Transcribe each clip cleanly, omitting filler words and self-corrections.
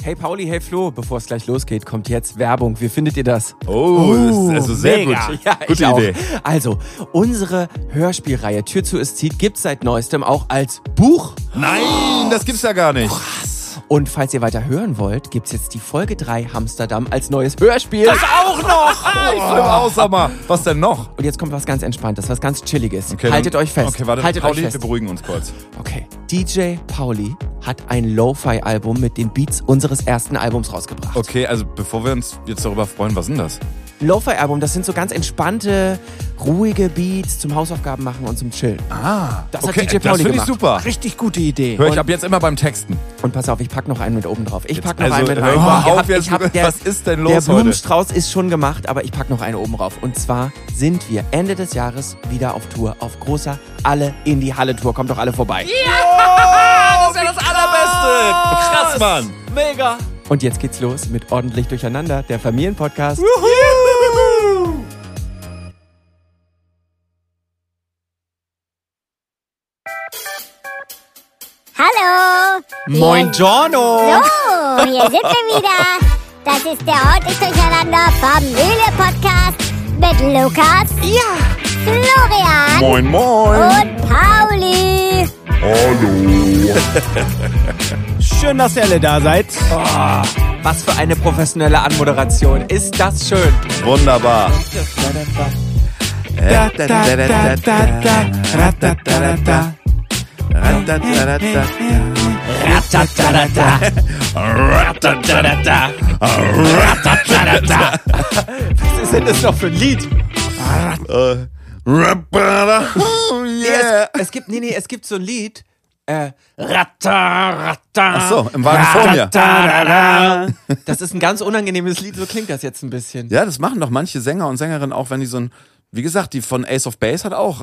Hey Pauli, hey Flo, bevor es gleich losgeht, kommt jetzt Werbung. Wie findet ihr das? Oh, das ist also sehr mega. gut. Ja, Gute ich Idee. auch. Also, unsere Hörspielreihe Tür zu es zieht gibt's seit neuestem auch als Buch. Nein, das gibt's ja gar nicht. Und falls ihr weiter hören wollt, gibt's jetzt die Folge 3 Amsterdam als neues Hörspiel. Das auch noch. Ich flippe aus, sag mal. Was denn noch? Und jetzt kommt was ganz Entspanntes, was ganz Chilliges. Okay, Haltet euch fest. Okay, warte, Haltet Pauli, euch fest. wir beruhigen uns kurz. Okay. DJ Pauli hat ein Lo-Fi-Album mit den Beats unseres ersten Albums rausgebracht. Okay, also bevor wir uns jetzt darüber freuen, was ist denn das? Lo-Fi-Album, das sind so ganz entspannte, ruhige Beats zum Hausaufgaben machen und zum Chillen. Das hat okay, DJ das Pauli finde ich gemacht. super. Richtig gute Idee. Hör ich ab jetzt immer beim Texten. Und pass auf, ich pack noch einen mit oben drauf. Ich pack noch also, einen mit hör rein. mal auf Ich jetzt, hab was ist denn los Der heute? Blumenstrauß ist schon gemacht, aber ich pack noch einen oben drauf. Und zwar sind wir Ende des Jahres wieder auf Tour, auf großer Alle in die Halle Tour. Kommt doch alle vorbei. Das ist ja das Allerbeste. Krass, Mann. Mega. Und jetzt geht's los mit Ordentlich Durcheinander, der Familienpodcast. Hallo! Moin Giorno! So, hier sind wir wieder. Das ist der Ordentlich Durcheinander Familie-Podcast mit Lukas, Florian Moin, moin. und Pauli. Schön, dass ihr alle da seid. Was für eine professionelle Anmoderation. Ist das schön? Wunderbar. Was ist denn das noch für ein Lied? Es gibt so ein Lied. Ach so, im Wagen vor mir. Das ist ein ganz unangenehmes Lied, so klingt das jetzt ein bisschen. Ja, das machen doch manche Sänger und Sängerinnen auch, wenn die so ein, wie gesagt, die von Ace of Base hat auch.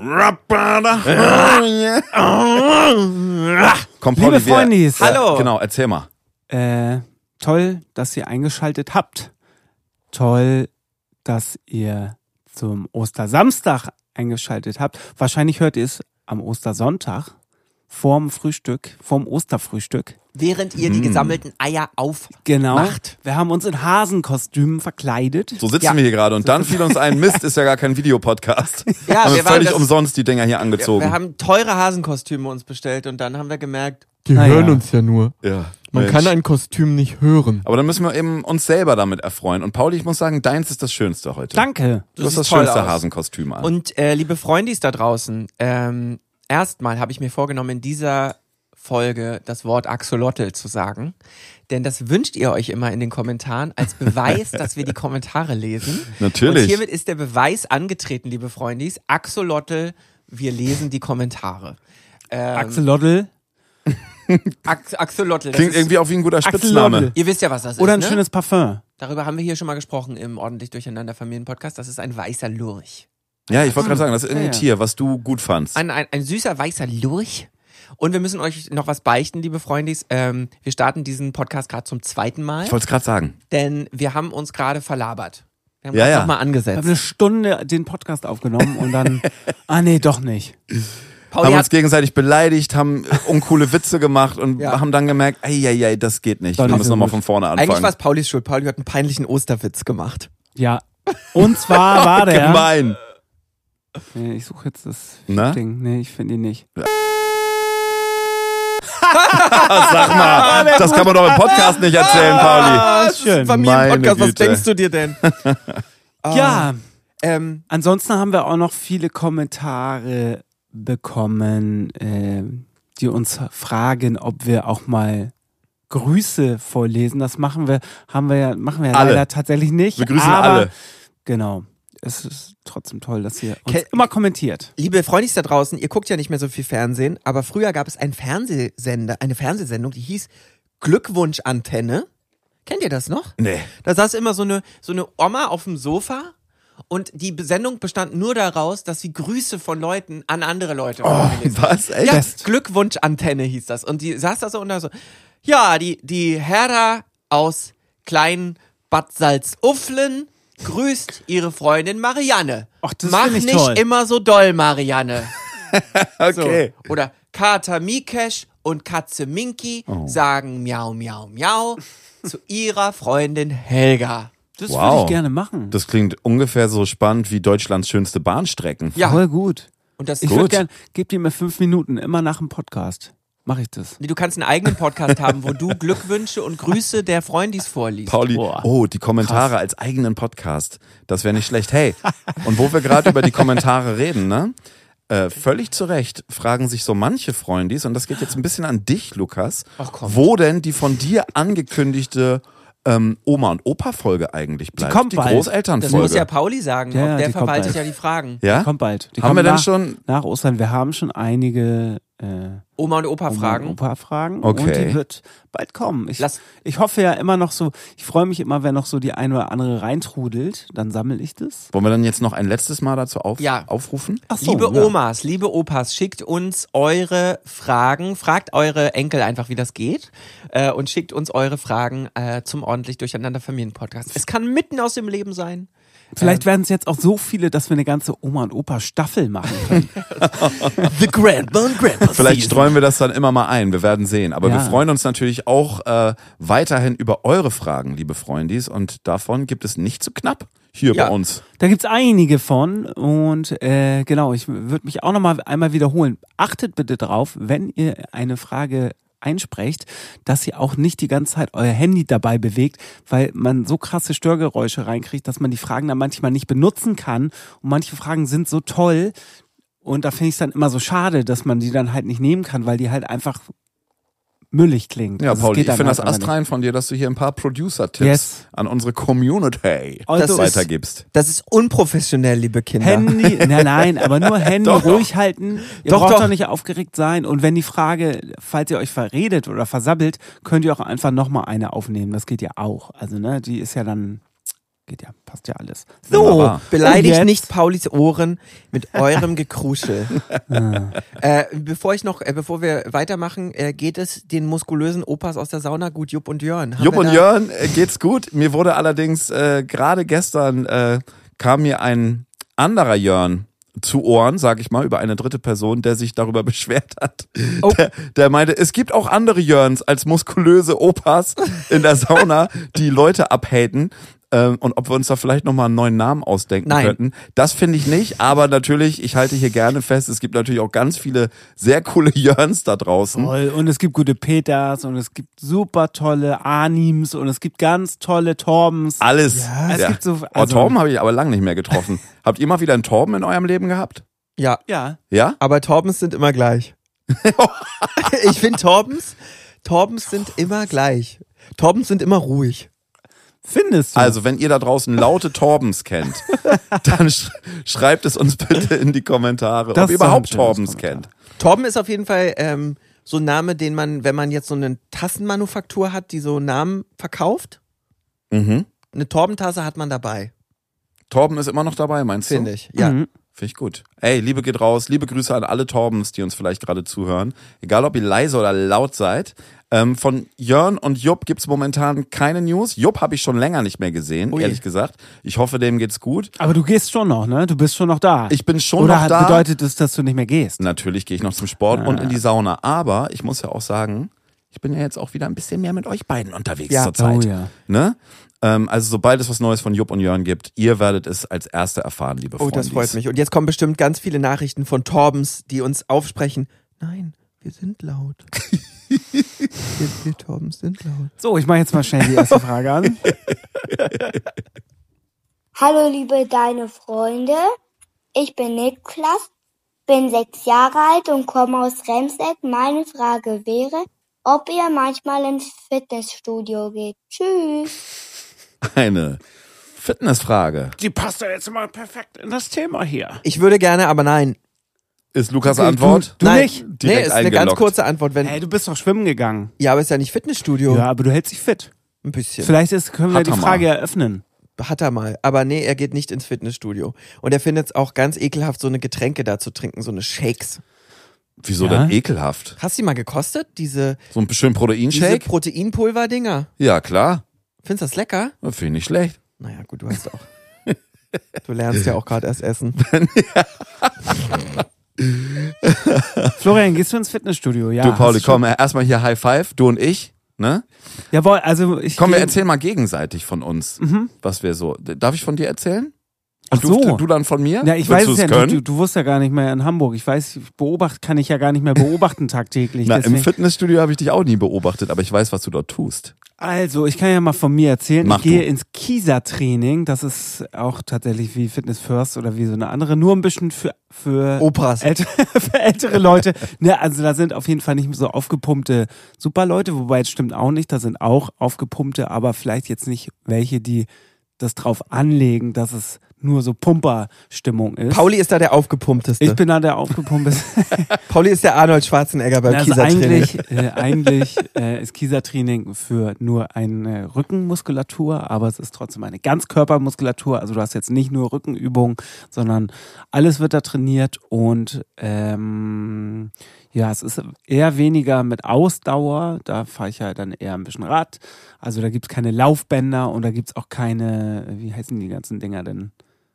Komm, Pauli, Liebe Freundis. Hallo. Genau, erzähl mal. Toll, dass ihr eingeschaltet habt. Toll, dass ihr zum Ostersamstag eingeschaltet habt. Wahrscheinlich hört ihr es am Ostersonntag vorm Osterfrühstück. Während ihr die gesammelten Eier aufmacht. Genau. Wir haben uns in Hasenkostümen verkleidet. So sitzen Ja. wir hier gerade und dann fiel uns ein, Mist, ist ja gar kein Videopodcast. Ja, haben wir wir völlig waren das- umsonst die Dinger hier angezogen. Wir haben teure Hasenkostüme uns bestellt und dann haben wir gemerkt, Die Naja. hören uns ja nur. Ja, Man Mensch. kann ein Kostüm nicht hören. Aber dann müssen wir eben uns selber damit erfreuen. Und Pauli, ich muss sagen, deins ist das Schönste heute. Danke. Du hast sieht das toll schönste aus. Hasenkostüm an. Und liebe Freundis da draußen, erstmal habe ich mir vorgenommen, in dieser Folge das Wort Axolotl zu sagen. Denn das wünscht ihr euch immer in den Kommentaren als Beweis, dass wir die Kommentare lesen. Natürlich. Und hiermit ist der Beweis angetreten, liebe Freundis. Axolotl, wir lesen die Kommentare. Axolotl. Axolotl, das Klingt ist, irgendwie auch wie ein guter Axolotl. Spitzname. ihr wisst ja, was das Oder ist, ein ne? schönes Parfum. Darüber haben wir hier schon mal gesprochen im Ordentlich Durcheinander Familienpodcast. Das ist ein weißer Lurch. Ja, ich wollte gerade sagen, das ist irgendein Ja. Tier, was du gut fandst. Ein süßer weißer Lurch. Und wir müssen euch noch was beichten, liebe Freundis. Wir starten diesen Podcast gerade zum 2. Mal, Ich wollte es gerade sagen. denn wir haben uns gerade verlabert. Wir haben Ja, uns ja. nochmal Wir angesetzt. haben eine Stunde den Podcast aufgenommen und dann, nee, doch nicht. Pauli Haben hat, uns gegenseitig beleidigt, haben uncoole Witze gemacht und Ja. haben dann gemerkt, ey, das geht nicht. Doch Wir nicht müssen so nochmal gut. von vorne eigentlich anfangen. war es Paulis Schuld. Pauli hat einen peinlichen Osterwitz gemacht. Ja. Und zwar war der. Gemein. Nee, ich suche jetzt das Na? Ding. Nee, ich finde ihn nicht. Sag mal, das kann man doch im Podcast nicht erzählen, Pauli. Ah, das ist ein schön. Familienpodcast. Meine Was Güte. denkst du dir denn? Ja. Ansonsten Ansonsten haben wir auch noch viele Kommentare bekommen, die uns fragen, ob wir auch mal Grüße vorlesen. Das machen wir Alle. leider tatsächlich nicht. Wir grüßen aber alle. Genau. Es ist trotzdem toll, dass ihr uns Ke- immer kommentiert. Liebe Freundis da draußen, ihr guckt ja nicht mehr so viel Fernsehen, aber früher gab es eine Fernsehsendung, die hieß Glückwunschantenne. Kennt ihr das noch? Nee. Da saß immer so eine Oma auf dem Sofa und die Sendung bestand nur daraus, dass sie Grüße von Leuten an andere Leute vorgelesen hat. Was? Echt? Ja, Glückwunschantenne hieß das. Und die saß da so und da so, ja, die Herra aus Klein Bad Salzuflen grüßt ihre Freundin Marianne. Ach, das Mach find ich nicht toll. immer so doll, Marianne. Okay. So. Oder Kater Mikesh und Katze Minky sagen Miau, Miau, Miau zu ihrer Freundin Helga. Das Wow. würde ich gerne machen. Das klingt ungefähr so spannend wie Deutschlands schönste Bahnstrecken. Ja. Voll gut. Und das Ich Gut. würde gerne, gebt ihr mir 5 Minuten, immer nach dem Podcast. Mache ich das. Du kannst einen eigenen Podcast haben, wo du Glückwünsche und Grüße der Freundis vorliest. Pauli, Boah. die Kommentare als eigenen Podcast. Das wäre nicht schlecht. Hey, und wo wir gerade über die Kommentare reden, ne? Völlig zu Recht fragen sich so manche Freundis, und das geht jetzt ein bisschen an dich, Lukas, Ach komm. wo denn die von dir angekündigte Oma- und Opa-Folge eigentlich bleibt. kommt die bald. Das muss Großelternfolge. ja Pauli sagen. Ja, Der die kommt verwaltet bald. ja die Fragen. Ja? Kommt bald. Die Haben kommen wir denn nach, schon? nach Ostern. Wir haben schon einige Oma und Opa Fragen. Opa-Fragen. Okay. Und die wird bald kommen. Lass- Ich hoffe ja immer noch so, ich freue mich immer, wenn noch so die eine oder andere reintrudelt. Dann sammle ich das. Wollen wir dann jetzt noch ein letztes Mal dazu Ja. aufrufen? Ach so, Liebe ja. Omas, liebe Opas, schickt uns eure Fragen, fragt eure Enkel einfach, wie das geht und schickt uns eure Fragen zum ordentlich durcheinander Familien-Podcast. Es kann mitten aus dem Leben sein. Vielleicht werden es jetzt auch so viele, dass wir eine ganze Oma- und Opa-Staffel machen können. The Grandma and Grandpa Vielleicht streuen wir das dann immer mal ein, wir werden sehen. Aber Ja. wir freuen uns natürlich auch weiterhin über eure Fragen, liebe Freundis. Und davon gibt es nicht zu knapp hier Ja. bei uns. Da gibt's einige von und genau, ich würde mich auch noch mal einmal wiederholen. Achtet bitte drauf, wenn ihr eine Frage einsprecht, dass ihr auch nicht die ganze Zeit euer Handy dabei bewegt, weil man so krasse Störgeräusche reinkriegt, dass man die Fragen dann manchmal nicht benutzen kann. Und manche Fragen sind so toll und da finde ich es dann immer so schade, dass man die dann halt nicht nehmen kann, weil die halt einfach müllig klingt. Ja, Also es Pauli, geht ich dann finde das halt einfach astrein von dir, dass du hier ein paar Producer-Tipps Yes. an unsere Community Also weitergibst. Das ist unprofessionell, liebe Kinder. Handy, nein, aber nur Handy Doch, ruhig halten. Ihr Doch, braucht doch. doch nicht aufgeregt sein. Und wenn die Frage, falls ihr euch verredet oder versabbelt, könnt ihr auch einfach nochmal eine aufnehmen. Das geht ja auch. Also, ne, die ist ja dann, geht ja, passt ja alles. So, Wunderbar. beleidigt Und jetzt? nicht Paulis Ohren mit eurem Gekruschel. Bevor wir weitermachen, geht es den muskulösen Opas aus der Sauna gut, Jupp und Jörn? Haben Jupp wir und da- Jörn, geht's gut. Mir wurde allerdings gerade gestern kam mir ein anderer Jörn zu Ohren, sag ich mal, über eine dritte Person, der sich darüber beschwert hat. Oh. Der meinte, es gibt auch andere Jörns als muskulöse Opas in der Sauna, die Leute abhaten. Und ob wir uns da vielleicht nochmal einen neuen Namen ausdenken Nein. könnten. Das finde ich nicht, aber natürlich, ich halte hier gerne fest, es gibt natürlich auch ganz viele sehr coole Jörns da draußen. Toll. Und es gibt gute Peters und es gibt super tolle Anims und es gibt ganz tolle Torbens. Alles. Es gibt so, Oh, Torben habe ich aber lange nicht mehr getroffen. Habt ihr mal wieder einen Torben in eurem Leben gehabt? Ja, ja. Ja? aber Torbens sind immer gleich. Ich finde Torbens sind immer gleich. Torbens sind immer ruhig. Findest du? Also, wenn ihr da draußen laute Torbens kennt, dann schreibt es uns bitte in die Kommentare, Das ob ihr ist doch ein überhaupt schönes Torbens Kommentar. kennt. Torben ist auf jeden Fall so ein Name, den man, wenn man jetzt so eine Tassenmanufaktur hat, die so Namen verkauft, Mhm. eine Torbentasse hat man dabei, Torben ist immer noch dabei, meinst du? finde ich. Ja. Mhm. Finde ich gut. Ey, Liebe geht raus. Liebe Grüße an alle Torbens, die uns vielleicht gerade zuhören. Egal, ob ihr leise oder laut seid. Von Jörn und Jupp gibt's momentan keine News. Jupp habe ich schon länger nicht mehr gesehen, Ui. ehrlich gesagt. Ich hoffe, dem geht's gut. Aber du gehst schon noch, ne? Du bist schon noch da. Ich bin schon Oder noch da. bedeutet das, dass du nicht mehr gehst? Natürlich gehe ich noch zum Sport und in die Sauna. Aber ich muss ja auch sagen, ich bin ja jetzt auch wieder ein bisschen mehr mit euch beiden unterwegs Ja. zur Zeit. Oh ja. Ne? Also sobald es was Neues von Jupp und Jörn gibt, ihr werdet es als Erste erfahren, liebe Oh, Freunde. das freut mich. Und jetzt kommen bestimmt ganz viele Nachrichten von Torbens, die uns aufsprechen. Nein, wir sind laut. wir Torbens sind laut. So, ich mache jetzt mal schnell die erste Frage an. Hallo liebe deine Freunde, ich bin Niklas, bin 6 Jahre alt und komme aus Remseck. Meine Frage wäre, ob ihr manchmal ins Fitnessstudio geht. Tschüss. Eine Fitnessfrage. Die passt ja jetzt mal perfekt in das Thema hier. Ich würde gerne, aber nein. Ist Lukas Antwort? Du nein. nicht? Nee, Direkt ist eine ganz eingeloggt. kurze Antwort. Wenn, Hey, du bist doch schwimmen gegangen. ja, aber ist ja nicht Fitnessstudio. Ja, aber du hältst dich fit. Ein bisschen. Vielleicht können wir Hat die er mal. Frage eröffnen. Hat er mal. Aber nee, er geht nicht ins Fitnessstudio. Und er findet es auch ganz ekelhaft, so eine Getränke da zu trinken, so eine Shakes. Wieso Ja? denn ekelhaft? Hast du die mal gekostet? Diese So ein schön Proteinshake? Proteinpulver-Dinger. Ja, klar. Findest du das lecker? Finde ich nicht schlecht. Naja, gut, du hast auch. Du lernst ja auch gerade erst essen. Florian, gehst du ins Fitnessstudio? Ja. Du, Pauli, hast du schon- komm, erstmal hier High Five, du und ich, ne? Jawohl, also ich. Komm, wir geh- erzählen mal gegenseitig von uns, was wir so. Darf ich von dir erzählen? Ach Und so. du dann von mir? Ja, ich Willst weiß es du's ja können? nicht. Du wusst ja gar nicht mehr in Hamburg. Ich weiß, kann ich ja gar nicht mehr beobachten tagtäglich. Na, im deswegen. Fitnessstudio habe ich dich auch nie beobachtet, aber ich weiß, was du dort tust. Also, ich kann ja mal von mir erzählen. Mach Ich gehe du. ins Kieser-Training. Das ist auch tatsächlich wie Fitness First oder wie so eine andere. Nur ein bisschen für Opas. für ältere Leute. Ne, also da sind auf jeden Fall nicht so aufgepumpte Superleute, wobei es stimmt auch nicht. Da sind auch aufgepumpte, aber vielleicht jetzt nicht welche, die das drauf anlegen, dass es nur so Pumperstimmung ist. Pauli ist da der aufgepumpteste. Ich bin da der aufgepumpte. Pauli ist der Arnold Schwarzenegger beim Also Kieser-Training. eigentlich ist Kieser-Training für nur eine Rückenmuskulatur, aber es ist trotzdem eine Ganzkörpermuskulatur. Also du hast jetzt nicht nur Rückenübungen, sondern alles wird da trainiert und ja, es ist eher weniger mit Ausdauer. Da fahre ich halt dann eher ein bisschen Rad. Also da gibt's keine Laufbänder und da gibt's auch keine, wie heißen die ganzen Dinger denn?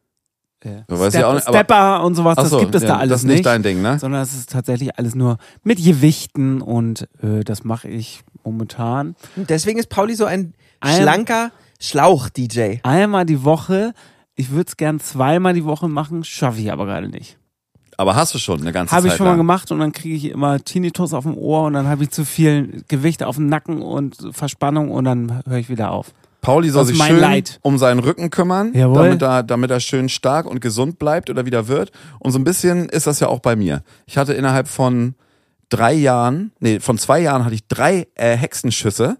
Weiß ich auch nicht, aber- Stepper und sowas, Ach das so, gibt es ja, da alles das ist nicht dein Ding, ne? sondern es ist tatsächlich alles nur mit Gewichten und das mache ich momentan. Und deswegen ist Pauli so ein Ein- schlanker Schlauch-DJ. Einmal die Woche, ich würde es gern zweimal die Woche machen, schaffe ich aber gerade nicht. Aber hast du schon eine ganze Habe Zeit ich schon mal lang. gemacht und dann kriege ich immer Tinnitus auf dem Ohr und dann habe ich zu viel Gewicht auf dem Nacken und Verspannung und dann höre ich wieder auf. Pauli soll Das ist sich mein schön Leid. um seinen Rücken kümmern, Jawohl. damit er schön stark und gesund bleibt oder wieder wird. Und so ein bisschen ist das ja auch bei mir. Ich hatte innerhalb von 2 Jahren hatte ich 3 Hexenschüsse.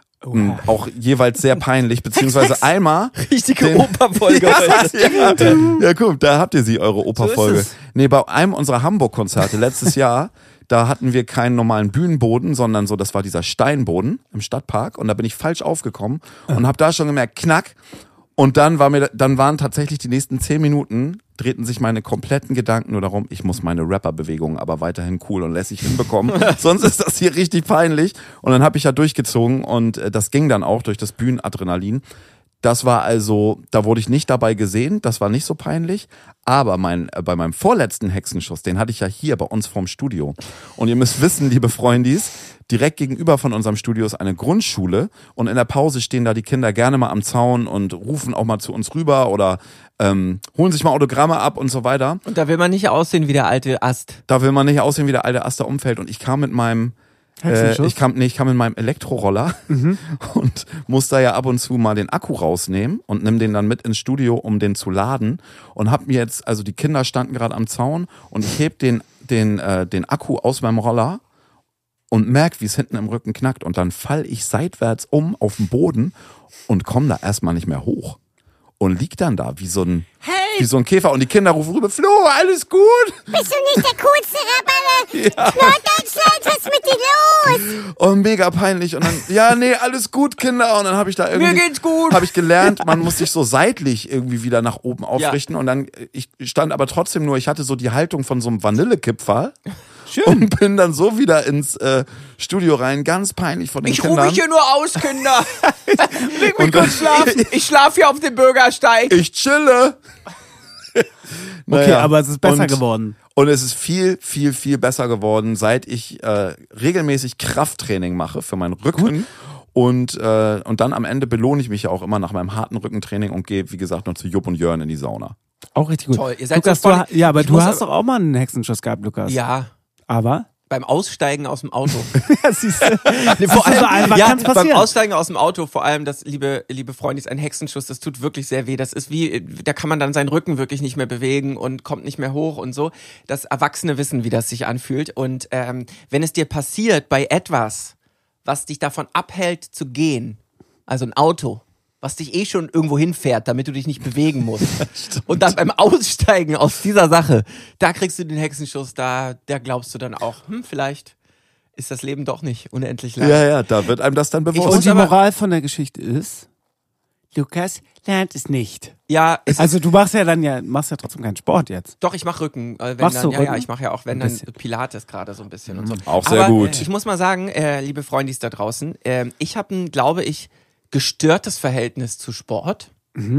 Auch jeweils sehr peinlich, beziehungsweise einmal. Richtige Den- Operfolge heute. Ja, guck, da habt ihr sie, eure Operfolge. es. Nee, bei einem unserer Hamburg-Konzerte letztes Jahr, da hatten wir keinen normalen Bühnenboden, sondern so, das war dieser Steinboden im Stadtpark und da bin ich falsch aufgekommen und habe da schon gemerkt, knack. Und dann waren tatsächlich die nächsten 10 Minuten, drehten sich meine kompletten Gedanken nur darum, ich muss meine Rapper-Bewegungen aber weiterhin cool und lässig hinbekommen. Sonst ist das hier richtig peinlich. Und dann habe ich ja durchgezogen und das ging dann auch durch das Bühnenadrenalin. Das war also, da wurde ich nicht dabei gesehen, das war nicht so peinlich. Aber bei meinem vorletzten Hexenschuss, den hatte ich ja hier bei uns vorm Studio. Und ihr müsst wissen, liebe Freundis, direkt gegenüber von unserem Studio ist eine Grundschule und in der Pause stehen da die Kinder gerne mal am Zaun und rufen auch mal zu uns rüber oder holen sich mal Autogramme ab und so weiter. Und da will man nicht aussehen wie der alte Ast. Da will man nicht aussehen wie der alte Ast, der umfällt. Und ich kam mit meinem Hexenschuss? ich kam mit meinem Elektroroller und muss da ja ab und zu mal den Akku rausnehmen und nimm den dann mit ins Studio, um den zu laden. Und hab mir jetzt, also die Kinder standen gerade am Zaun und ich heb den Akku aus meinem Roller und merk, wie es hinten im Rücken knackt. Und dann fall ich seitwärts auf den Boden und komme da erstmal nicht mehr hoch. Und lieg dann da wie so ein Käfer. Und die Kinder rufen rüber, Flo, alles gut? Bist du nicht der coolste Rapper Norddeutschland? Was ist mit dir los? Und mega peinlich. Und dann, ja, nee, alles gut, Kinder. Und dann habe ich da irgendwie. Mir geht's gut. Habe ich gelernt, man muss sich so seitlich irgendwie wieder nach oben aufrichten. Und dann, ich stand aber trotzdem nur, ich hatte so die Haltung von so einem Vanillekipferl. Schön. Und bin dann so wieder ins Studio rein, ganz peinlich von den Ich rufe Kindern. mich hier nur aus, Kinder. Leg mich Und dann- kurz schlafen. Ich schlafe hier auf dem Bürgersteig. Ich chille. Okay, aber es ist besser und- geworden. Und es ist viel, viel, viel besser geworden, seit ich regelmäßig Krafttraining mache für meinen Rücken. Und dann am Ende belohne ich mich ja auch immer nach meinem harten Rückentraining und gehe, wie gesagt, noch zu Jupp und Jörn in die Sauna. Auch richtig gut. Toll, ihr seid Lukas, so voll- ja, aber ich du muss hast aber- doch auch mal einen Hexenschuss gehabt, Lukas. Ja, Aber? beim Aussteigen aus dem Auto. Ja, siehst du. Vor allem, einfach ja, kann's beim passieren. Aussteigen aus dem Auto, vor allem das, liebe Freunde, ist ein Hexenschuss, das tut wirklich sehr weh. Das ist wie, da kann man dann seinen Rücken wirklich nicht mehr bewegen und kommt nicht mehr hoch und so. Das Erwachsene wissen, wie das sich anfühlt. Und wenn es dir passiert bei etwas, was dich davon abhält zu gehen, also ein Auto, was dich eh schon irgendwo hinfährt, damit du dich nicht bewegen musst. Und dann beim Aussteigen aus dieser Sache, da kriegst du den Hexenschuss, da glaubst du dann auch, vielleicht ist das Leben doch nicht unendlich lang. Ja, da wird einem das dann bewusst. muss Und die aber- Moral von der Geschichte ist, Lukas lernt es nicht. Ja, es Also du machst ja trotzdem keinen Sport jetzt. Doch, ich mache Rücken. Wenn Machst dann, du ja, Rücken? ich mache ja auch, wenn Ein dann bisschen. Pilates gerade so ein bisschen und so. Auch sehr Aber, gut. Ich muss mal sagen, liebe Freundis da draußen, ich habe ein, glaube ich, gestörtes Verhältnis zu Sport.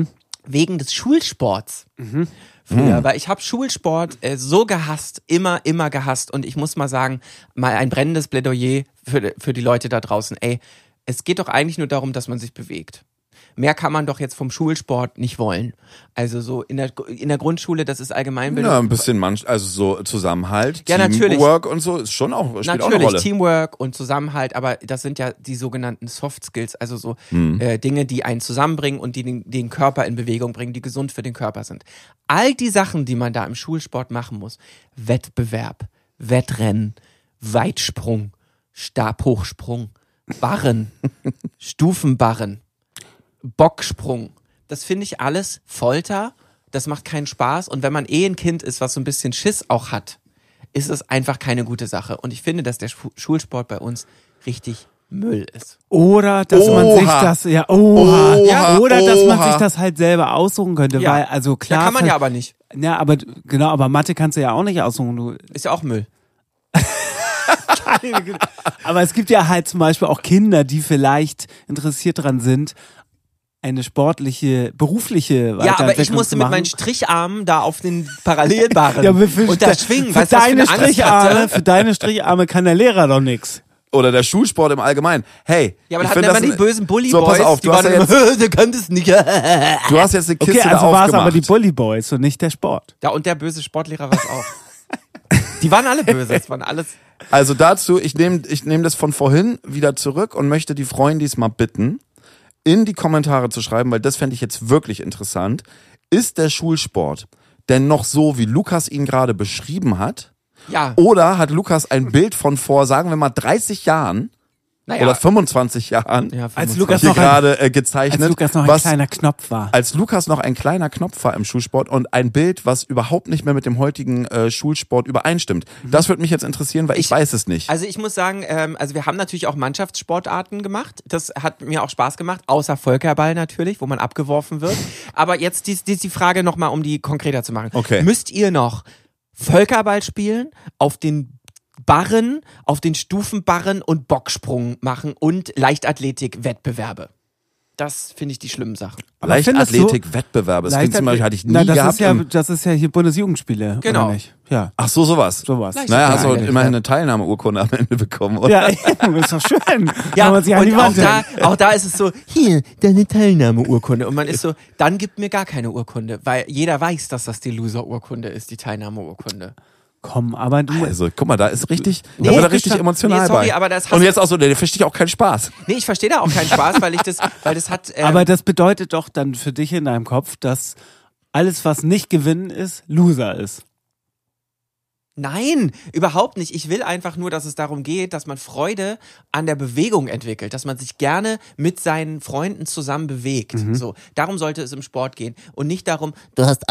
wegen des Schulsports. Früher, weil ich habe Schulsport so gehasst, immer gehasst. Und ich muss mal sagen, mal ein brennendes Plädoyer für die Leute da draußen. Ey, es geht doch eigentlich nur darum, dass man sich bewegt. Mehr kann man doch jetzt vom Schulsport nicht wollen. Also so in der Grundschule, das ist Allgemeinbildung. Ja, ein bisschen also so Zusammenhalt, Ja, natürlich. Teamwork und so ist schon auch, spielt auch eine Natürlich, Rolle. Teamwork und Zusammenhalt, aber das sind ja die sogenannten Soft Skills, also so Dinge, die einen zusammenbringen und die den Körper in Bewegung bringen, die gesund für den Körper sind. All die Sachen, die man da im Schulsport machen muss, Wettbewerb, Wettrennen, Weitsprung, Stabhochsprung, Barren, Stufenbarren, Bocksprung, das finde ich alles Folter, das macht keinen Spaß und wenn man ein Kind ist, was so ein bisschen Schiss auch hat, ist es einfach keine gute Sache und ich finde, dass der Schulsport bei uns richtig Müll ist. Oder dass man sich das, Ja, oder dass man sich das halt selber aussuchen könnte, Ja. weil, also klar. Ja, kann man ja aber nicht. Ja, aber, genau, aber Mathe kannst du ja auch nicht aussuchen. Du, Ist ja auch Müll. aber es gibt ja halt zum Beispiel auch Kinder, die vielleicht interessiert dran sind, eine berufliche Ja, aber ich Weiterentwicklung musste zu mit machen. meinen Stricharmen da auf den Parallelbarren Ja, aber für, und da schwingen. für Weißt du, was deine ich für eine Angst Stricharme, hatte? für deine Stricharme kann der Lehrer doch nix. Oder der Schulsport im Allgemeinen. Hey, Ja, aber ich da hatten find immer das die bösen Bully So, Boys, pass auf, die du hast waren ja immer, jetzt, der kann das nicht. du hast jetzt eine Kiste Okay, also da war es aufgemacht. aber die Bully Boys und nicht der Sport. Ja, und der böse Sportlehrer war es auch. Die waren alle böse, es waren alles. Also dazu, ich nehm das von vorhin wieder zurück und möchte die Freundis mal bitten, in die Kommentare zu schreiben, weil das fände ich jetzt wirklich interessant. Ist der Schulsport denn noch so, wie Lukas ihn gerade beschrieben hat? Ja, Oder hat Lukas ein Bild von vor, sagen wir mal, 30 Jahren naja. oder 25 Jahren Ja, Als 25. Lukas hier noch gerade gezeichnet? Als Lukas noch ein was, kleiner Knopf war. als Lukas noch ein kleiner Knopf war im Schulsport und ein Bild, was überhaupt nicht mehr mit dem heutigen Schulsport übereinstimmt. Das würde mich jetzt interessieren, weil ich weiß es nicht. Also ich muss sagen, also wir haben natürlich auch Mannschaftssportarten gemacht. Das hat mir auch Spaß gemacht, außer Völkerball natürlich, wo man abgeworfen wird. Aber jetzt die Frage nochmal, um die konkreter zu machen. Okay. Müsst ihr noch Völkerball spielen, auf den Barren, auf den Stufenbarren und Bocksprung machen und Leichtathletik-Wettbewerbe? Das finde ich die schlimmen Sachen. Aber findest du- Leichtathletik-Wettbewerbe, das klingt zum Beispiel, hatte ich nie gehabt. Das ist ja hier Bundesjugendspiele. Genau. Oder nicht? Ja. Ach so, sowas. Sowas. Naja, hast du Leichtathletik. immerhin eine Teilnahmeurkunde am Ende bekommen, oder? Ja, ist doch schön. Ja, Kann man sich an und die Wand hängen. auch da ist es so, hier, deine Teilnahmeurkunde. Und man ist so, dann gibt mir gar keine Urkunde, weil jeder weiß, dass das die Loser-Urkunde ist, die Teilnahmeurkunde. Komm, aber du. Also, guck mal, da ist richtig, Nee, da wird er richtig nee, emotional sorry, bei. aber das Und jetzt auch so, der verstehe ich auch keinen Spaß. Nee, ich verstehe da auch keinen Spaß, weil das hat, Aber das bedeutet doch dann für dich in deinem Kopf, dass alles, was nicht gewinnen ist, Loser ist. nein, überhaupt nicht. Ich will einfach nur, dass es darum geht, dass man Freude an der Bewegung entwickelt, dass man sich gerne mit seinen Freunden zusammen bewegt. So, darum sollte es im Sport gehen und nicht darum, du hast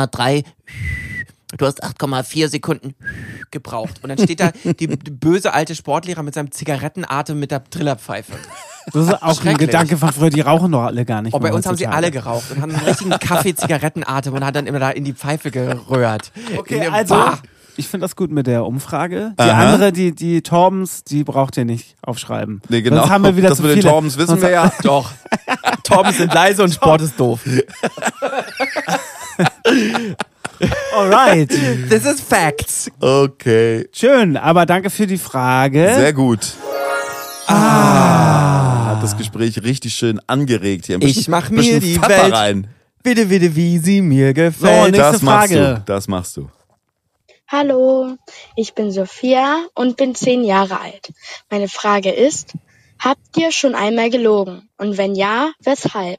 8,4 Sekunden gebraucht. Und dann steht da die böse alte Sportlehrer mit seinem Zigarettenatem mit der Trillerpfeife. Das ist auch ein Schrecklich. Gedanke von früher, die rauchen doch alle gar nicht. Oh, bei mehr uns haben sie heutzutage. alle geraucht und haben einen richtigen Kaffee-Zigarettenatem und hat dann immer da in die Pfeife gerührt. Okay, In- also, Bah. ich finde das gut mit der Umfrage. Die Aha. andere, die Torbens, die braucht ihr nicht aufschreiben. Nee, genau. Sonst haben wir wieder das zu mit den viele. Torbens wissen Sonst- wir ja. Doch. Torben sind leise und Sport ist doof. Alright. This is facts. Okay. Schön, aber danke für die Frage. Sehr gut. Hat das Gespräch richtig schön angeregt hier. Ein bisschen- Ich mach mir bisschen die Pfeffer Welt. rein. Bitte, wie sie mir So, gefällt. nächste Das machst Frage. du. Das machst du. Hallo, ich bin Sophia und bin 10 Jahre alt. Meine Frage ist, habt ihr schon einmal gelogen? Und wenn ja, weshalb?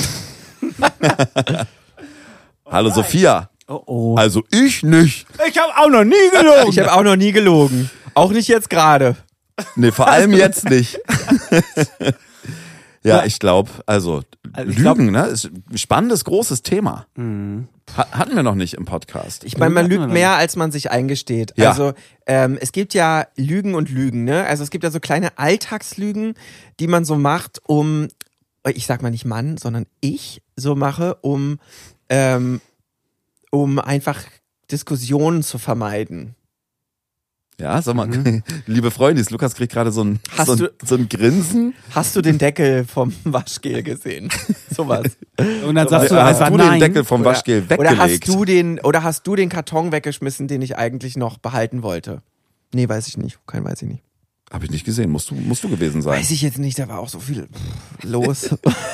Hallo Sophia. Oh, oh. Also ich nicht. Ich habe auch noch nie gelogen. Ich habe auch noch nie gelogen. Auch nicht jetzt gerade. Nee, vor allem jetzt nicht. Ja, ich glaube, also Also ich Lügen, glaub- ne? Ist ein spannendes, großes Thema. Hatten wir noch nicht im Podcast. Ich meine, man Lügen lügt wir mehr, als man sich eingesteht. Ja. Also es gibt ja Lügen und Lügen, ne? Also es gibt ja so kleine Alltagslügen, die man so macht, ich sag mal nicht Mann, sondern ich so mache, um einfach Diskussionen zu vermeiden. Ja, sag mal, liebe Freunde, Lukas kriegt gerade so ein Grinsen. Hast du den Deckel vom Waschgel gesehen? Sowas. Und dann sagst du Hast einfach du nein. den Deckel vom Waschgel weggelegt? Oder hast du den Karton weggeschmissen, den ich eigentlich noch behalten wollte? Nee, weiß ich nicht. Weiß ich nicht. Hab ich nicht gesehen, musst du gewesen sein. Weiß ich jetzt nicht, da war auch so viel los.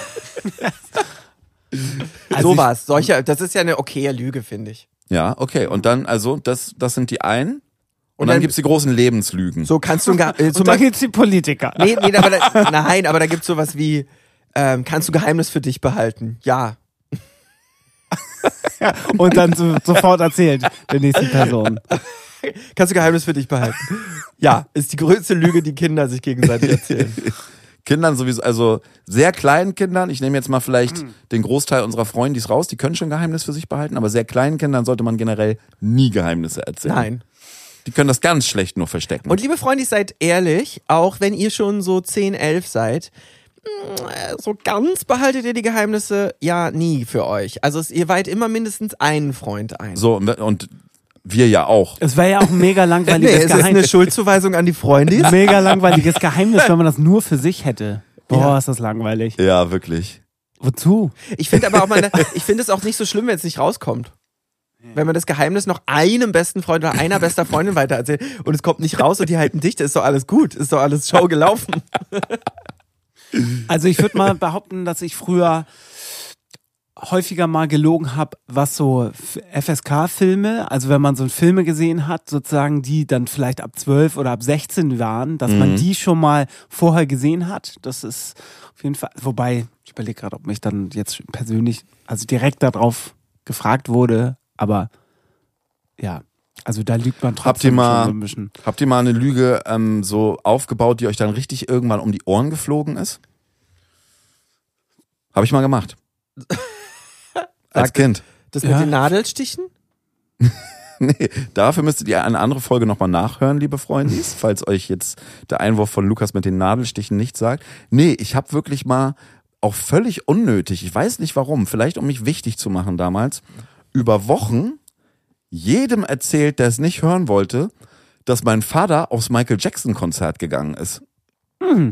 Also Sowas. Das ist ja eine okaye Lüge, finde ich. Ja, okay. Und dann, also, das sind die einen. Und dann dann gibt's die großen Lebenslügen. So kannst du Und dann gibt's die Politiker. Nee, aber da gibt's sowas wie, kannst du Geheimnis für dich behalten? Ja. Und dann sofort erzählt der nächsten Person. Kannst du Geheimnis für dich behalten? Ja, ist die größte Lüge, die Kinder sich gegenseitig erzählen. Kindern sowieso, also sehr kleinen Kindern, ich nehme jetzt mal vielleicht den Großteil unserer Freundis raus, die können schon Geheimnis für sich behalten, aber sehr kleinen Kindern sollte man generell nie Geheimnisse erzählen. Nein. Die können das ganz schlecht nur verstecken. Und liebe Freunde, seid ehrlich, auch wenn ihr schon so 10, 11 seid, so ganz behaltet ihr die Geheimnisse ja nie für euch. Also ihr weiht immer mindestens einen Freund ein. So, und wir ja auch. Es wäre ja auch ein mega Nee, langweiliges es ist eine Geheimnis. Schuldzuweisung an die Freundin. Mega langweiliges Geheimnis, wenn man das nur für sich hätte. Boah, Ja. ist das langweilig. Ja, wirklich. Wozu? Ich finde aber auch ich finde es auch nicht so schlimm, wenn es nicht rauskommt. Wenn man das Geheimnis noch einem besten Freund oder einer bester Freundin weitererzählt und es kommt nicht raus und die halten dicht, ist doch alles gut, ist doch alles Show gelaufen. Also ich würde mal behaupten, dass ich früher häufiger mal gelogen habe, was so FSK-Filme, also wenn man so Filme gesehen hat, sozusagen, die dann vielleicht ab 12 oder ab 16 waren, dass man die schon mal vorher gesehen hat. Das ist auf jeden Fall, wobei, ich überlege gerade, ob mich dann jetzt persönlich, also direkt darauf gefragt wurde, aber ja, also da lügt man trotzdem schon so ein bisschen. Habt ihr mal eine Lüge so aufgebaut, die euch dann richtig irgendwann um die Ohren geflogen ist? Habe ich mal gemacht. Als Kind. Das mit den Nadelstichen? Nee, dafür müsstet ihr eine andere Folge nochmal nachhören, liebe Freundis, falls euch jetzt der Einwurf von Lukas mit den Nadelstichen nicht sagt. Nee, ich habe wirklich mal auch völlig unnötig, ich weiß nicht warum, vielleicht um mich wichtig zu machen damals, über Wochen jedem erzählt, der es nicht hören wollte, dass mein Vater aufs Michael Jackson Konzert gegangen ist. Und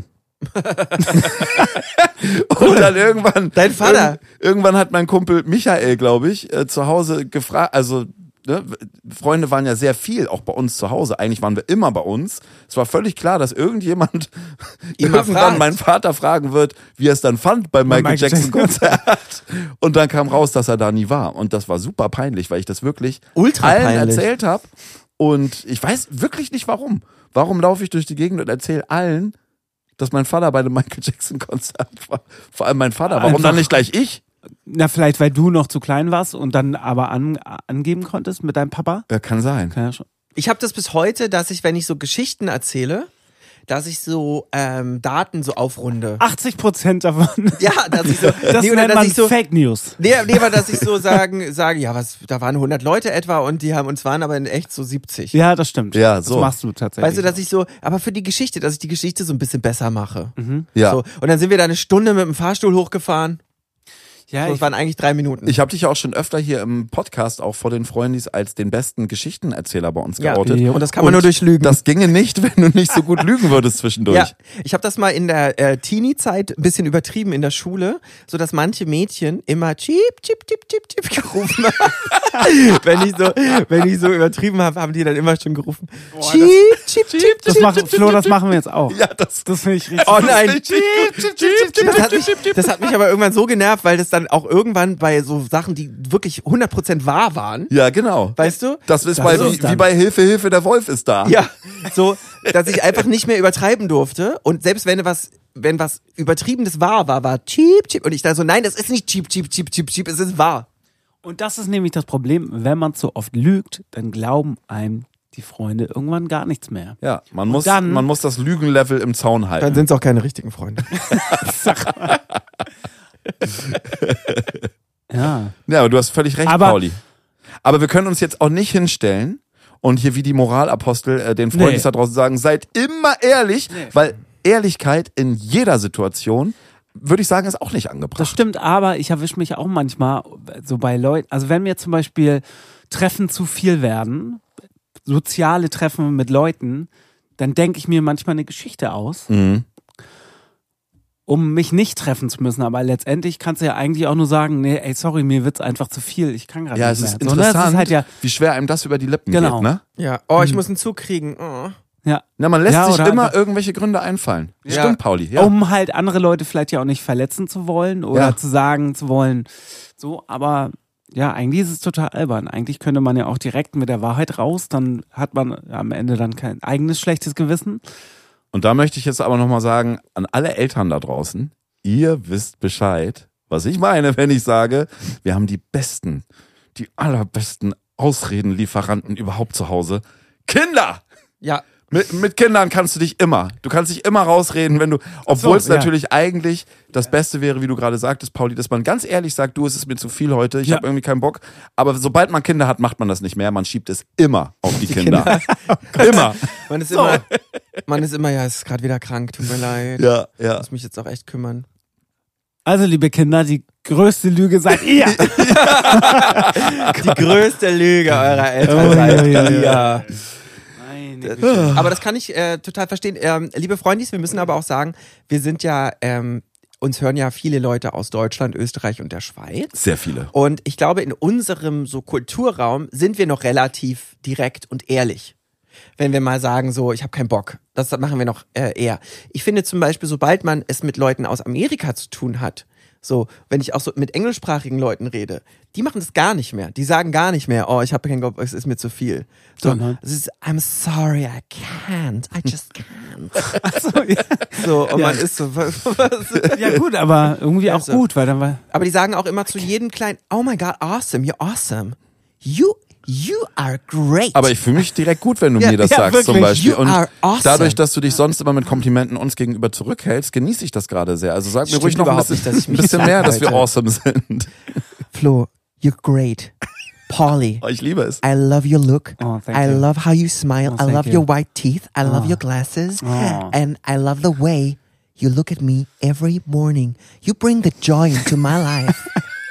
dann irgendwann... Dein Vater? Irgendwann hat mein Kumpel Michael, glaube ich, zu Hause gefragt, also ne, Freunde waren ja sehr viel, auch bei uns zu Hause. Eigentlich waren wir immer bei uns. Es war völlig klar, dass irgendjemand irgendwann meinen Vater fragen wird, wie er es dann fand beim Michael Jackson Konzert. Und dann kam raus, dass er da nie war. Und das war super peinlich, weil ich das wirklich Ultra allen peinlich. erzählt habe. Und ich weiß wirklich nicht warum. Warum laufe ich durch die Gegend und erzähle allen, dass mein Vater bei einem Michael Jackson Konzert war? Vor allem mein Vater. Warum dann nicht gleich ich? Na, vielleicht, weil du noch zu klein warst und dann aber angeben konntest mit deinem Papa? Ja, kann sein. Kann ja schon. Ich habe das bis heute, dass ich, wenn ich so Geschichten erzähle, dass ich so Daten so aufrunde. 80% davon. Ja, dass ich so... Das oder nennt dass man ich so, Fake News. Nee, aber dass ich so sage, ja, da waren 100 Leute etwa und die haben uns waren aber in echt so 70. Ja, das stimmt. Ja, so. Das machst du tatsächlich. Weißt du, dass ich so, aber für die Geschichte, dass ich die Geschichte so ein bisschen besser mache. Ja. So, und dann sind wir da eine Stunde mit dem Fahrstuhl hochgefahren. ja, So, es waren eigentlich 3 Minuten. Ich habe dich auch schon öfter hier im Podcast auch vor den Freundis als den besten Geschichtenerzähler bei uns Ja, geoutet. und das kann man nur durch Lügen. Das ginge nicht, wenn du nicht so gut lügen würdest zwischendurch. Ja, ich habe das mal in der Teenie-Zeit ein bisschen übertrieben in der Schule, so dass manche Mädchen immer Chip, Chip, Chip, Chip, Chip gerufen haben. wenn ich so übertrieben habe, haben die dann immer schon gerufen. Chip, Chip, Chip, Chip. das machen wir jetzt auch. Ja, das finde ich richtig. Oh nein. Chip, chip, chip, chip. Das hat mich aber irgendwann so genervt, weil das dann auch irgendwann bei so Sachen, die wirklich 100% wahr waren, Ja, genau. weißt du? Das ist Das bei, ist es wie dann. bei Hilfe, Hilfe, der Wolf ist da. Ja, so, dass ich einfach nicht mehr übertreiben durfte und selbst wenn was Übertriebenes war Cheep, Cheep und ich da so, nein, das ist nicht Cheep, Cheep, Cheep, Cheep, Cheep, es ist wahr. Und das ist nämlich das Problem, wenn man zu oft lügt, dann glauben einem die Freunde irgendwann gar nichts mehr. Ja, man dann- muss das Lügenlevel im Zaun halten. Dann sind es auch keine richtigen Freunde. Ja. Ja, aber du hast völlig recht, Aber- Pauli. Aber wir können uns jetzt auch nicht hinstellen und hier wie die Moralapostel den Freundis da draußen sagen, seid immer ehrlich, weil Ehrlichkeit in jeder Situation, würde ich sagen, ist auch nicht angebracht. Das stimmt, aber ich erwische mich auch manchmal so bei Leuten, also wenn mir zum Beispiel Treffen zu viel werden, soziale Treffen mit Leuten, dann denke ich mir manchmal eine Geschichte aus, um mich nicht treffen zu müssen. Aber letztendlich kannst du ja eigentlich auch nur sagen, nee, ey, sorry, mir wird's einfach zu viel. Ich kann gerade Ja, nicht es mehr. ist So, ne? interessant, Das ist halt ja, wie schwer einem das über die Lippen Genau. geht, ne? Ja. Oh, ich muss einen Zug kriegen. Oh. ja. Na, man lässt Ja, sich oder immer einfach- irgendwelche Gründe einfallen. Ja. Stimmt, Pauli. Ja. Um halt andere Leute vielleicht ja auch nicht verletzen zu wollen oder Ja. zu sagen zu wollen, so, aber ja, eigentlich ist es total albern. Eigentlich könnte man ja auch direkt mit der Wahrheit raus, dann hat man am Ende dann kein eigenes schlechtes Gewissen. Und da möchte ich jetzt aber nochmal sagen, an alle Eltern da draußen, ihr wisst Bescheid, was ich meine, wenn ich sage, wir haben die allerbesten Ausredenlieferanten überhaupt zu Hause. Kinder! Ja. Mit Kindern kannst du dich immer rausreden, wenn du, obwohl es ja. natürlich eigentlich das Beste wäre, wie du gerade sagtest, Pauli, dass man ganz ehrlich sagt, du, es ist mir zu viel heute, ich Ja. habe irgendwie keinen Bock. Aber sobald man Kinder hat, macht man das nicht mehr. Man schiebt es immer auf die Kinder. Immer. Man ist immer, ja, es ist gerade wieder krank, tut mir leid. Ja, Ich ja. muss mich jetzt auch echt kümmern. Also, liebe Kinder, die größte Lüge seid ihr. Die größte Lüge eurer Eltern Oh, seid ja, ja, ihr. ja. Meine Güte. Aber das kann ich total verstehen. Liebe Freundis, wir müssen aber auch sagen, wir sind ja, uns hören ja viele Leute aus Deutschland, Österreich und der Schweiz. Sehr viele. Und ich glaube, in unserem so Kulturraum sind wir noch relativ direkt und ehrlich. Wenn wir mal sagen, so, ich habe keinen Bock. Das machen wir noch eher. Ich finde zum Beispiel, sobald man es mit Leuten aus Amerika zu tun hat, so, wenn ich auch so mit englischsprachigen Leuten rede, die machen das gar nicht mehr. Die sagen gar nicht mehr, oh, ich habe keinen Bock, es ist mir zu viel. So, Sondern? es ist, I'm sorry, I can't. I just can't. Achso, ja. So, und man ist so, Ja gut, aber irgendwie auch Also. gut, weil dann war aber die sagen auch immer zu jedem kleinen, oh my God, awesome, you're awesome. You are great. Aber ich fühle mich direkt gut, wenn du Ja, mir das ja, sagst zum wirklich. Beispiel. You Und are awesome. dadurch, dass du dich sonst immer mit Komplimenten uns gegenüber zurückhältst, genieße ich das gerade sehr. Also sag mir Stimmt ruhig noch ein überhaupt bisschen, nicht, dass ich mich bisschen mehr, dass wir zurückhalte. awesome sind. Flo, you're great. Polly, Oh, ich liebe es. I love your look. Oh, thank I you. love how you smile. Oh, I thank love you. your white teeth. I love your glasses. Oh. And I love the way you look at me every morning. You bring the joy into my life.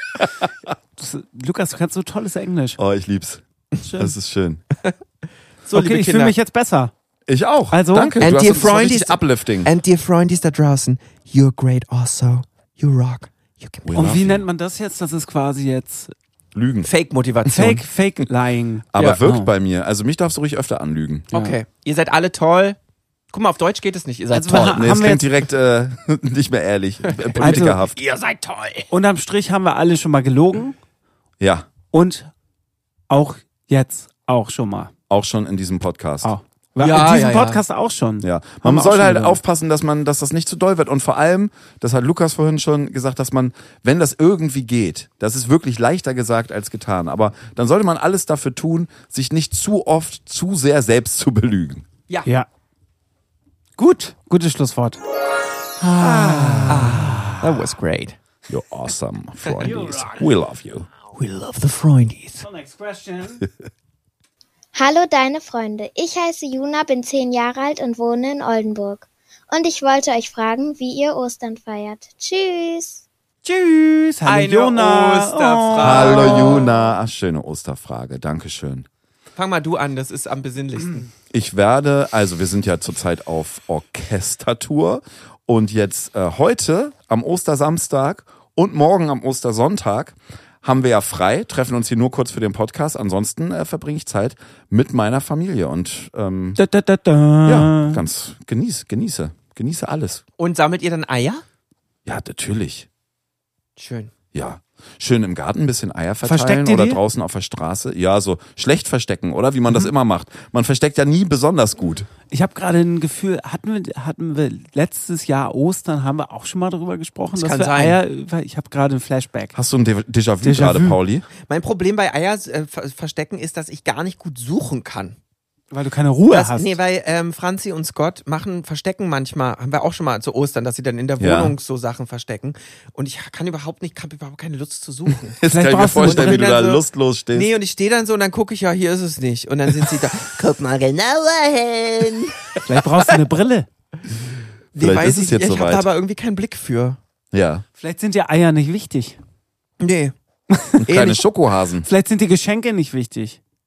Lukas, du kannst so tolles Englisch. Oh, ich lieb's. Das ist schön. So, Okay, liebe ich fühle Kinder. mich jetzt besser. Ich auch. Also? Danke. And Du hast dear uns das war Freundies- richtig uplifting. And dear Freundies da draußen, you're great also. You rock. You can be We Und love wie you. nennt man das jetzt? Das ist quasi jetzt Lügen. Fake-Motivation. Fake Lying. Aber Ja. wirkt Oh. bei mir. Also mich darfst du ruhig öfter anlügen. Okay, ihr seid alle toll. Guck mal, auf Deutsch geht es nicht. Ihr seid Also, toll. Nee, es Haben wir klingt direkt nicht mehr ehrlich. Politikerhaft. Also, Ihr seid toll. Unterm Strich haben wir alle schon mal gelogen Ja, und auch jetzt auch schon mal. auch schon in diesem Podcast. Auch. Ja, in diesem ja, ja. Podcast auch schon. Ja, Haben man wir auch soll schon halt gesagt. aufpassen, dass das nicht zu doll wird. Und vor allem, das hat Lukas vorhin schon gesagt, dass man, wenn das irgendwie geht, das ist wirklich leichter gesagt als getan. Aber dann sollte man alles dafür tun, sich nicht zu oft, zu sehr selbst zu belügen. Ja. Gut, gutes Schlusswort. That was great. You're awesome, Freundies. We love you. We love the Freundies. Next question. Hallo deine Freunde, ich heiße Juna, bin 10 Jahre alt und wohne in Oldenburg. Und ich wollte euch fragen, wie ihr Ostern feiert. Tschüss! Tschüss. Hallo Eine Jona. Osterfrage. Hallo Juna. Ach, schöne Osterfrage. Dankeschön. Fang mal du an, das ist am besinnlichsten. Ich werde, also wir sind ja zurzeit auf Orchestertour und jetzt heute am Ostersamstag und morgen am Ostersonntag haben wir ja frei, treffen uns hier nur kurz für den Podcast. Ansonsten verbringe ich Zeit mit meiner Familie und Da, da, da, da. ja, ganz genieße alles. Und sammelt ihr dann Eier? Ja, natürlich. Schön. Ja. Schön im Garten ein bisschen Eier verteilen Versteckt ihr oder die? draußen auf der Straße. Ja, so schlecht verstecken, oder? Wie man das immer macht. Man versteckt ja nie besonders gut. Ich habe gerade ein Gefühl, hatten wir letztes Jahr Ostern, haben wir auch schon mal darüber gesprochen, dass kann wir sein. Eier, ich habe gerade ein Flashback. Hast du ein Déjà-vu Déjà-vu. gerade, Pauli? Mein Problem bei Eier verstecken ist, dass ich gar nicht gut suchen kann. Weil du keine Ruhe hast. Nee, weil Franzi und Scott verstecken manchmal, haben wir auch schon mal zu Ostern, dass sie dann in der Ja. Wohnung so Sachen verstecken. Und ich habe überhaupt keine Lust zu suchen. Jetzt Vielleicht kann ich mir brauchst du vorstellen, wie eine du da Brille. lustlos stehst. Nee, und ich stehe dann so und dann gucke ich, ja, hier ist es nicht. Und dann sind sie da, guck mal genauer hin. Vielleicht brauchst du eine Brille. Nee, Vielleicht weiß ist es ich jetzt nicht. Ich habe soweit. da aber irgendwie keinen Blick für. Ja. Vielleicht sind dir Eier nicht wichtig. Nee. Kleine nicht. Schokohasen. Vielleicht sind die Geschenke nicht wichtig.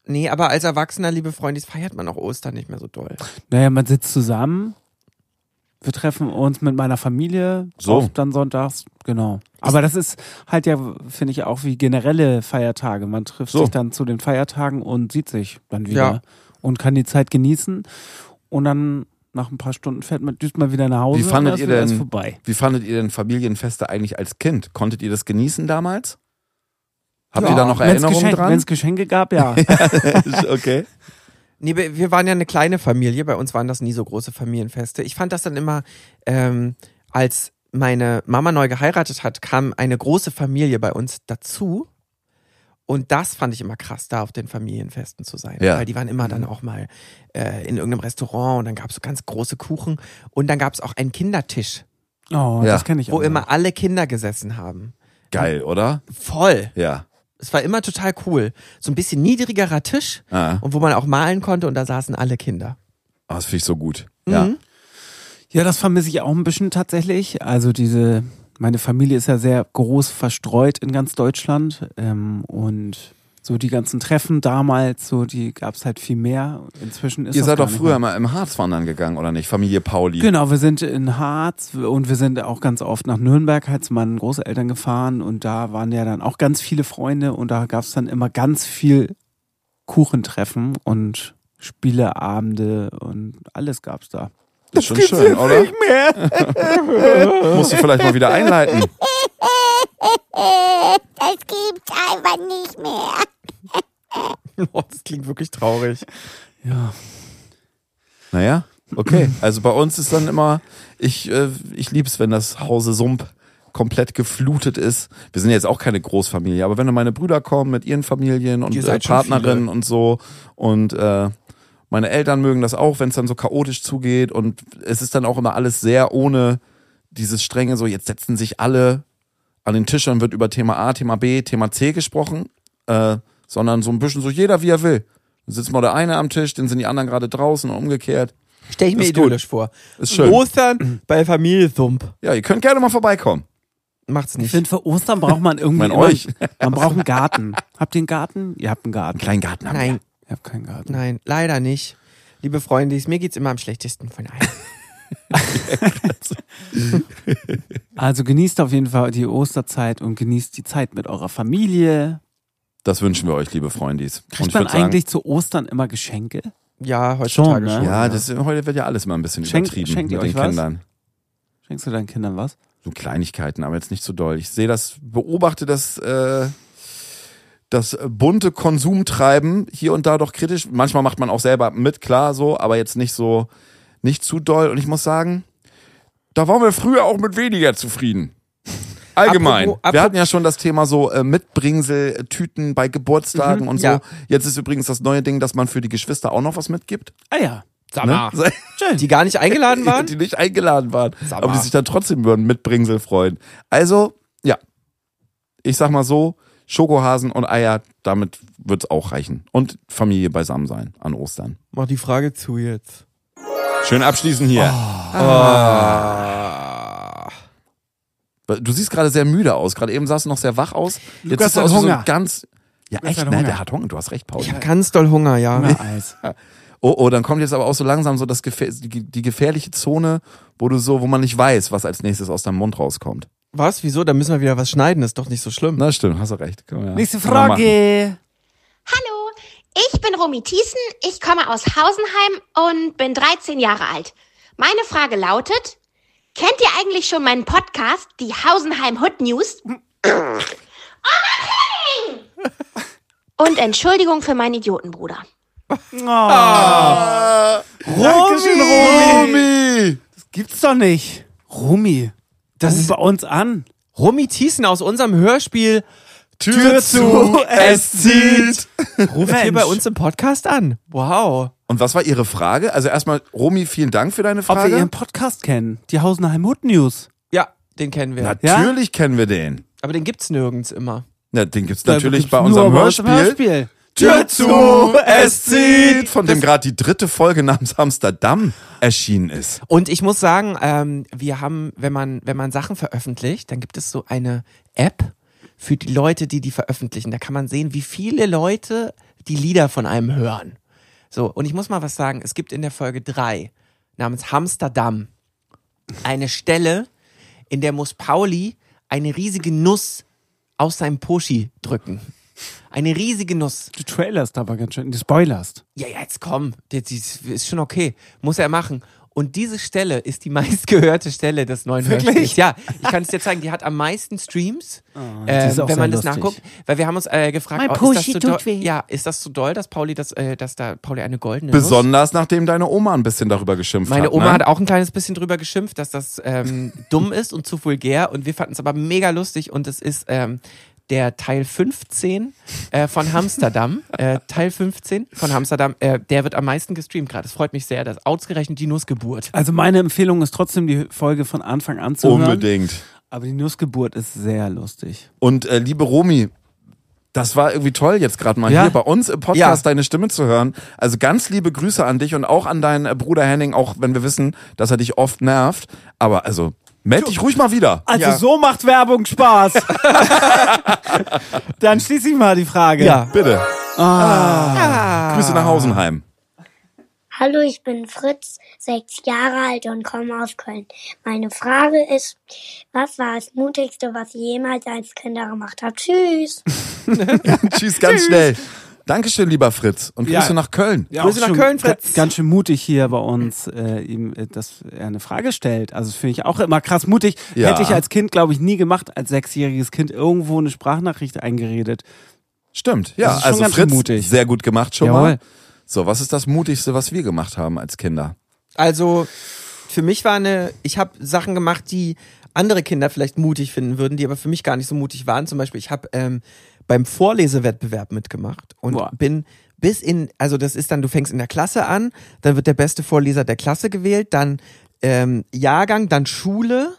Nee, aber als Erwachsener, liebe Freunde, feiert man auch Ostern nicht mehr so doll. Naja, man sitzt zusammen. Wir treffen uns mit meiner Familie, So. oft dann sonntags, genau. Aber das ist halt ja, finde ich, auch wie generelle Feiertage. Man trifft So. sich dann zu den Feiertagen und sieht sich dann wieder Ja. und kann die Zeit genießen. Und dann nach ein paar Stunden düst man wieder nach Hause. Wie fandet und ihr dann ist denn- vorbei. Wie fandet ihr denn Familienfeste eigentlich als Kind? Konntet ihr das genießen damals? Habt Ja, ihr da noch Erinnerungen Wenn dran? es Geschenke gab, ja. Okay. Nee, wir waren ja eine kleine Familie, bei uns waren das nie so große Familienfeste. Ich fand das dann immer, als meine Mama neu geheiratet hat, kam eine große Familie bei uns dazu. Und das fand ich immer krass, da auf den Familienfesten zu sein. Ja. Weil die waren immer dann auch mal in irgendeinem Restaurant und dann gab es so ganz große Kuchen. Und dann gab es auch einen Kindertisch, Oh, Ja. das kenne ich wo auch. immer alle Kinder gesessen haben. Geil, oder? Voll. Ja. Es war immer total cool. So ein bisschen niedrigerer Tisch Ah, und wo man auch malen konnte und da saßen alle Kinder. das finde ich so gut. Ja. Mhm. Ja, das vermisse ich auch ein bisschen tatsächlich. Also meine Familie ist ja sehr groß verstreut in ganz Deutschland und so die ganzen Treffen damals, so die gab es halt viel mehr. Inzwischen ist Ihr das seid gar doch nicht früher mehr. mal im Harz wandern gegangen, oder nicht? Familie Pauli. Genau, wir sind in Harz und wir sind auch ganz oft nach Nürnberg halt zu meinen Großeltern gefahren und da waren ja dann auch ganz viele Freunde und da gab es dann immer ganz viel Kuchentreffen und Spieleabende und alles gab's da. Das ist schon schön, oder? Nicht mehr. Musst du vielleicht mal wieder einleiten. Das gibt's einfach nicht mehr. Oh, das klingt wirklich traurig. Ja. Naja, okay. Also bei uns ist dann immer, ich lieb's, wenn das Hause Sump komplett geflutet ist. Wir sind jetzt auch keine Großfamilie, aber wenn dann meine Brüder kommen mit ihren Familien und Ihr seid schon Partnerinnen viele. und so und meine Eltern mögen das auch, wenn es dann so chaotisch zugeht und es ist dann auch immer alles sehr ohne dieses strenge, so jetzt setzen sich alle an den Tisch und wird über Thema A, Thema B, Thema C gesprochen, sondern so ein bisschen so jeder wie er will. Dann sitzt mal der eine am Tisch, dann sind die anderen gerade draußen und umgekehrt. Stell ich mir Ist gut. idyllisch vor. Ist schön. Ostern bei Familie Thump. Ja, ihr könnt gerne mal vorbeikommen. Macht's Ich nicht. finde, für Ostern braucht man irgendwie Mein immer, euch. man braucht einen Garten. Habt ihr einen Garten? Ihr habt einen Garten. Kleinen Garten haben Nein, Ich hab keinen Garten. nein, leider nicht. Liebe Freunde, mir geht's immer am schlechtesten von allen. Also genießt auf jeden Fall die Osterzeit und genießt die Zeit mit eurer Familie. Das wünschen wir euch, liebe Freundis. Und Kriegt ich man würd sagen, eigentlich zu Ostern immer Geschenke? Ja, heutzutage Schon, schon. ne? ja, heute wird ja alles mal ein bisschen Schenkt übertrieben ihr mit euch den was? Kindern. Schenkst du deinen Kindern was? So Kleinigkeiten, aber jetzt nicht so doll. Ich sehe das, beobachte das bunte Konsumtreiben hier und da doch kritisch. Manchmal macht man auch selber mit, klar so, aber jetzt nicht zu doll. Und ich muss sagen, da waren wir früher auch mit weniger zufrieden. Allgemein. Apropos- Wir hatten ja schon das Thema so Mitbringsel-Tüten bei Geburtstagen und so. ja. Jetzt ist übrigens das neue Ding, dass man für die Geschwister auch noch was mitgibt. Ah ja. Sag mal. Ne? Die gar nicht eingeladen waren? Die nicht eingeladen waren. Sag Aber die mal. sich dann trotzdem würden Mitbringsel freuen. Also, ja. Ich sag mal so, Schokohasen und Eier, damit wird's auch reichen. Und Familie beisammen sein an Ostern. Mach die Frage zu jetzt. Schön abschließen hier. Ah. Du siehst gerade sehr müde aus. Gerade eben sahst du noch sehr wach aus. Jetzt Lukas siehst du hat aus wie so Hunger. ein ganz... Ja, Lukas echt, hat ne? Hunger. Der hat Hunger. Du hast recht, Paul. Ich hab ganz doll Hunger, ja. Eis. Oh, dann kommt jetzt aber auch so langsam so die gefährliche Zone, wo man nicht weiß, was als nächstes aus deinem Mund rauskommt. Was? Wieso? Da müssen wir wieder was schneiden, ist doch nicht so schlimm. Na stimmt, hast du recht. Nächste Kann man machen. Frage. Hallo, ich bin Romy Thiessen, ich komme aus Hausenheim und bin 13 Jahre alt. Meine Frage lautet, kennt ihr eigentlich schon meinen Podcast, die Hausenheim Hood News? Und Entschuldigung für meinen Idiotenbruder. Dankeschön, Romy! Das gibt's doch nicht. Romy, das ist- ist bei uns an. Romy Thiessen aus unserem Hörspiel Tür zu, es zieht. ruft hier bei uns im Podcast an. Wow. Und was war Ihre Frage? Also erstmal, Romy, vielen Dank für deine Ob wir Frage. ihren Podcast kennen. Die Hausenheim Hood News. Ja, den kennen wir. Natürlich kennen wir den. Aber den gibt's nirgends immer. Ja, den gibt's natürlich Gibt's bei nur unserem bei uns im Hörspiel. Tür zu, es zieht. Von dem gerade die 3. Folge namens Amsterdam erschienen ist. Und ich muss sagen, wir haben, wenn man Sachen veröffentlicht, dann gibt es so eine App für die Leute, die veröffentlichen. Da kann man sehen, wie viele Leute die Lieder von einem hören. So, und ich muss mal was sagen, es gibt in der Folge 3 namens Hamsterdam eine Stelle, in der muss Pauli eine riesige Nuss aus seinem Poschi drücken. Eine riesige Nuss. Du trailerst aber ganz schön, du spoilerst. Ja, jetzt komm, das ist schon okay. Muss er machen. Und diese Stelle ist die meistgehörte Stelle des neuen Hörspiels. Ja, ich kann es dir zeigen, die hat am meisten Streams, wenn man das nachguckt. Weil wir haben uns gefragt, ist das zu doll, dass Pauli dass da Pauli eine goldene Nuss? Besonders nachdem deine Oma ein bisschen darüber geschimpft hat. Meine Oma hat auch ein kleines bisschen drüber geschimpft, dass das dumm ist und zu vulgär. Und wir fanden es aber mega lustig. Und es ist der Teil 15 von Hamsterdam, Teil 15 von Hamsterdam, der wird am meisten gestreamt gerade. Es freut mich sehr, dass ausgerechnet die Nussgeburt. Also meine Empfehlung ist trotzdem, die Folge von Anfang an zu hören. Unbedingt. Aber die Nussgeburt ist sehr lustig. Und liebe Romy, das war irgendwie toll, jetzt gerade mal hier bei uns im Podcast deine Stimme zu hören. Also ganz liebe Grüße an dich und auch an deinen Bruder Henning, auch wenn wir wissen, dass er dich oft nervt. Aber also meld dich ruhig mal wieder. Also so macht Werbung Spaß. Dann schließe ich mal die Frage. Ja, bitte. Grüße nach Hausenheim. Hallo, ich bin Fritz, 6 Jahre alt und komme aus Köln. Meine Frage ist, was war das Mutigste, was ihr jemals als Kinder gemacht habt? Tschüss. Tschüss, ganz schnell. Dankeschön, lieber Fritz. Und Grüße nach Köln. Ja, Grüße nach Köln, Fritz. Ganz schön mutig hier bei uns, ihm, dass er eine Frage stellt. Also das finde ich auch immer krass mutig. Ja. Hätte ich als Kind, glaube ich, nie gemacht, als 6-jähriges Kind irgendwo eine Sprachnachricht eingeredet. Stimmt, ja. Das ist schon Also ganz schön Fritz, mutig. sehr gut gemacht schon Jawohl. mal. So, was ist das Mutigste, was wir gemacht haben als Kinder? Also für mich ich habe Sachen gemacht, die andere Kinder vielleicht mutig finden würden, die aber für mich gar nicht so mutig waren. Zum Beispiel, ich habe beim Vorlesewettbewerb mitgemacht und bin also das ist dann, du fängst in der Klasse an, dann wird der beste Vorleser der Klasse gewählt, dann Jahrgang, dann Schule,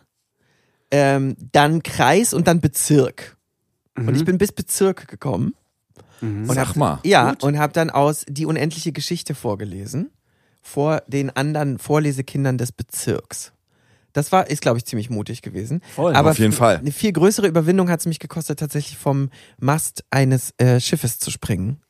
dann Kreis und dann Bezirk. Und ich bin bis Bezirk gekommen. Und Sag mal. Ja, Gut. und habe dann aus Die unendliche Geschichte vorgelesen vor den anderen Vorlesekindern des Bezirks. Das ist, glaube ich, ziemlich mutig gewesen. Voll. Aber Auf jeden Fall. Eine viel größere Überwindung hat es mich gekostet, tatsächlich vom Mast eines Schiffes zu springen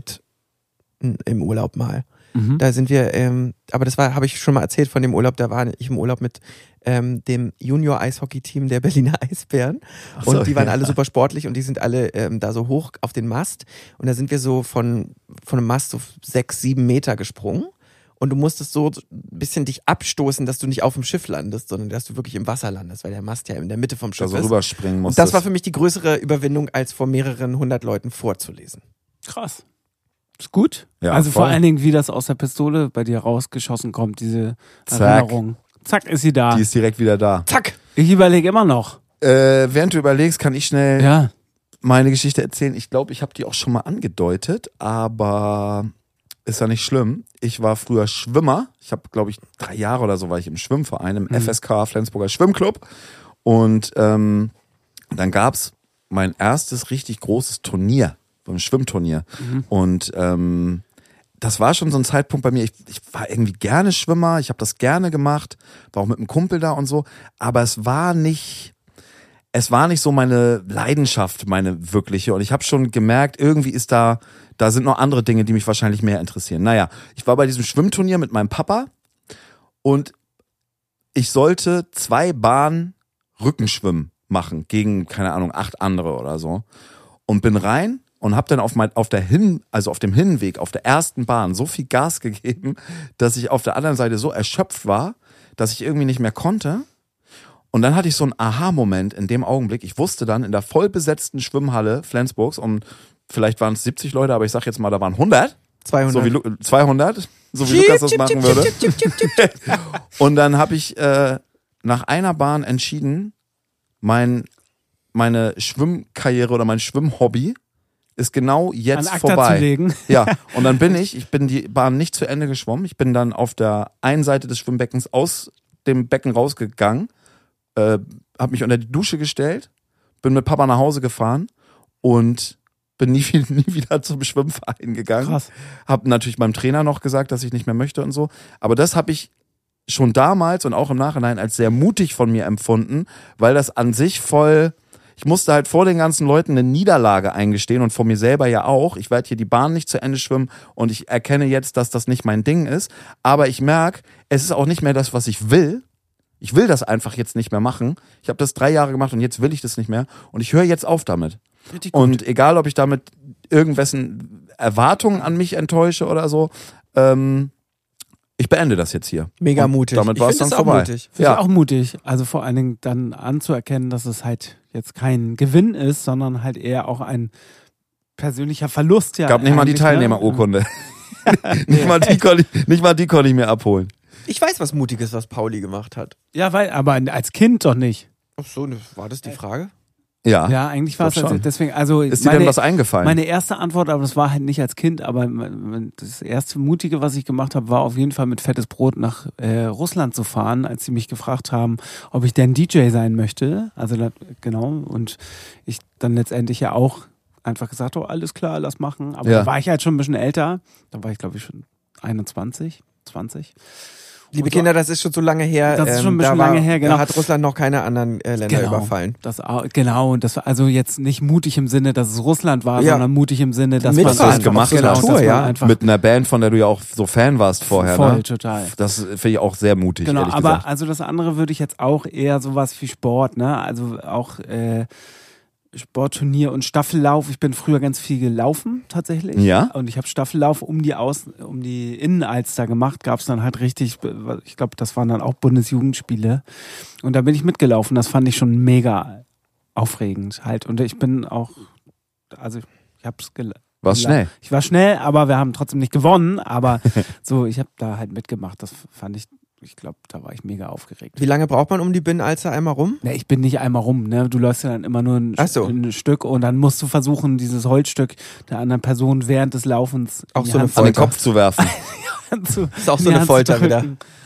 im Urlaub mal. Da sind wir, aber das habe ich schon mal erzählt von dem Urlaub, da war ich im Urlaub mit dem Junior-Eishockey-Team der Berliner Eisbären und die waren alle super sportlich und die sind alle da so hoch auf den Mast und da sind wir so von einem Mast so 6, 7 Meter gesprungen und du musstest so ein bisschen dich abstoßen, dass du nicht auf dem Schiff landest, sondern dass du wirklich im Wasser landest, weil der Mast ja in der Mitte vom Schiff Also ist. rüberspringen Und musstest. das war für mich die größere Überwindung, als vor mehreren 100 Leuten vorzulesen. Krass. Ist gut. Ja, also vor voll. allen Dingen, wie das aus der Pistole bei dir rausgeschossen kommt, diese Zack. Erinnerung. Zack, ist sie da. Die ist direkt wieder da. Zack! Ich überlege immer noch. Während du überlegst, kann ich schnell Ja. meine Geschichte erzählen. Ich glaube, ich habe die auch schon mal angedeutet, aber ist ja nicht schlimm. Ich war früher Schwimmer. Ich habe, glaube ich, 3 Jahre oder so war ich im Schwimmverein, im FSK, Flensburger Schwimmclub. Und dann gab's mein erstes richtig großes Turnier, so ein Schwimmturnier. Und das war schon so ein Zeitpunkt bei mir, ich war irgendwie gerne Schwimmer, ich habe das gerne gemacht, war auch mit einem Kumpel da und so, aber es war nicht so meine Leidenschaft, meine wirkliche. Und ich habe schon gemerkt, irgendwie ist da sind noch andere Dinge, die mich wahrscheinlich mehr interessieren. Naja, ich war bei diesem Schwimmturnier mit meinem Papa und ich sollte 2 Bahnen Rückenschwimmen machen gegen, keine Ahnung, 8 andere oder so. Und bin rein und habe dann auf dem Hinweg, auf der ersten Bahn so viel Gas gegeben, dass ich auf der anderen Seite so erschöpft war, dass ich irgendwie nicht mehr konnte. Und dann hatte ich so einen Aha-Moment in dem Augenblick. Ich wusste dann in der vollbesetzten Schwimmhalle Flensburgs, und vielleicht waren es 70 Leute, aber ich sag jetzt mal, da waren 100. 200. So wie 200, so wie Lukas das machen würde. Und dann habe ich nach einer Bahn entschieden, meine Schwimmkarriere oder mein Schwimmhobby ist genau jetzt An Acta vorbei. zu legen. Ja, und dann bin die Bahn nicht zu Ende geschwommen. Ich bin dann auf der einen Seite des Schwimmbeckens aus dem Becken rausgegangen, habe mich unter die Dusche gestellt, bin mit Papa nach Hause gefahren und bin nie wieder zum Schwimmverein gegangen. Krass. Hab natürlich meinem Trainer noch gesagt, dass ich nicht mehr möchte und so. Aber das habe ich schon damals und auch im Nachhinein als sehr mutig von mir empfunden, weil das an sich voll, Ich musste halt vor den ganzen Leuten eine Niederlage eingestehen und vor mir selber ja auch. Ich werde hier die Bahn nicht zu Ende schwimmen und ich erkenne jetzt, dass das nicht mein Ding ist. Aber ich merke, es ist auch nicht mehr das, was ich will. Ich will das einfach jetzt nicht mehr machen. Ich habe das 3 Jahre gemacht und jetzt will ich das nicht mehr. Und ich höre jetzt auf damit. Und egal, ob ich damit irgendwessen Erwartungen an mich enttäusche oder so, ich beende das jetzt hier. Mega und mutig. Damit war es dann auch vorbei. mutig. Finde ich auch mutig. Also vor allen Dingen dann anzuerkennen, dass es halt jetzt kein Gewinn ist, sondern halt eher auch ein persönlicher Verlust. Ja, Gab nicht mal die eigentlich, ne? Teilnehmerurkunde. nicht mal die konnte ich mir abholen. Ich weiß was Mutiges, was Pauli gemacht hat. Ja, aber als Kind doch nicht. Ach so, war das die Frage? Ja. Ja, eigentlich war es Glaub schon. deswegen, also Ist dir denn was eingefallen? Meine erste Antwort, aber das war halt nicht als Kind, aber das erste Mutige, was ich gemacht habe, war auf jeden Fall mit fettes Brot nach Russland zu fahren, als sie mich gefragt haben, ob ich denn DJ sein möchte. Also genau, und ich dann letztendlich ja auch einfach gesagt, oh, alles klar, lass machen. Aber da war ich halt schon ein bisschen älter. Da war ich, glaube ich, schon 21, 20. Liebe Kinder, das ist schon so lange her. Das ist schon ein bisschen lange her, genau. Da hat Russland noch keine anderen Länder überfallen. Und das war also jetzt nicht mutig im Sinne, dass es Russland war, sondern mutig im Sinne, dass man das gemacht hat. Mit einer Band, von der du ja auch so Fan warst vorher. Voll, ne? Total. Das finde ich auch sehr mutig, genau, ehrlich aber gesagt. also das andere würde ich jetzt auch eher sowas wie Sport, ne? Also auch Sportturnier und Staffellauf. Ich bin früher ganz viel gelaufen, tatsächlich. Ja? Und ich habe Staffellauf um die Innenalster gemacht. Gab es dann halt richtig, ich glaube, das waren dann auch Bundesjugendspiele. Und da bin ich mitgelaufen. Das fand ich schon mega aufregend halt. Und ich bin auch, also ich habe es Warst schnell? Ich war schnell, aber wir haben trotzdem nicht gewonnen. Aber so, ich habe da halt mitgemacht. Das fand ich glaube, da war ich mega aufgeregt. Wie lange braucht man um die Binnenalster einmal rum? Ne, ich bin nicht einmal rum, ne? Du läufst ja dann immer nur ein Stück und dann musst du versuchen, dieses Holzstück der anderen Person während des Laufens auch so an den Kopf zu werfen. Ist auch so eine Folter wieder.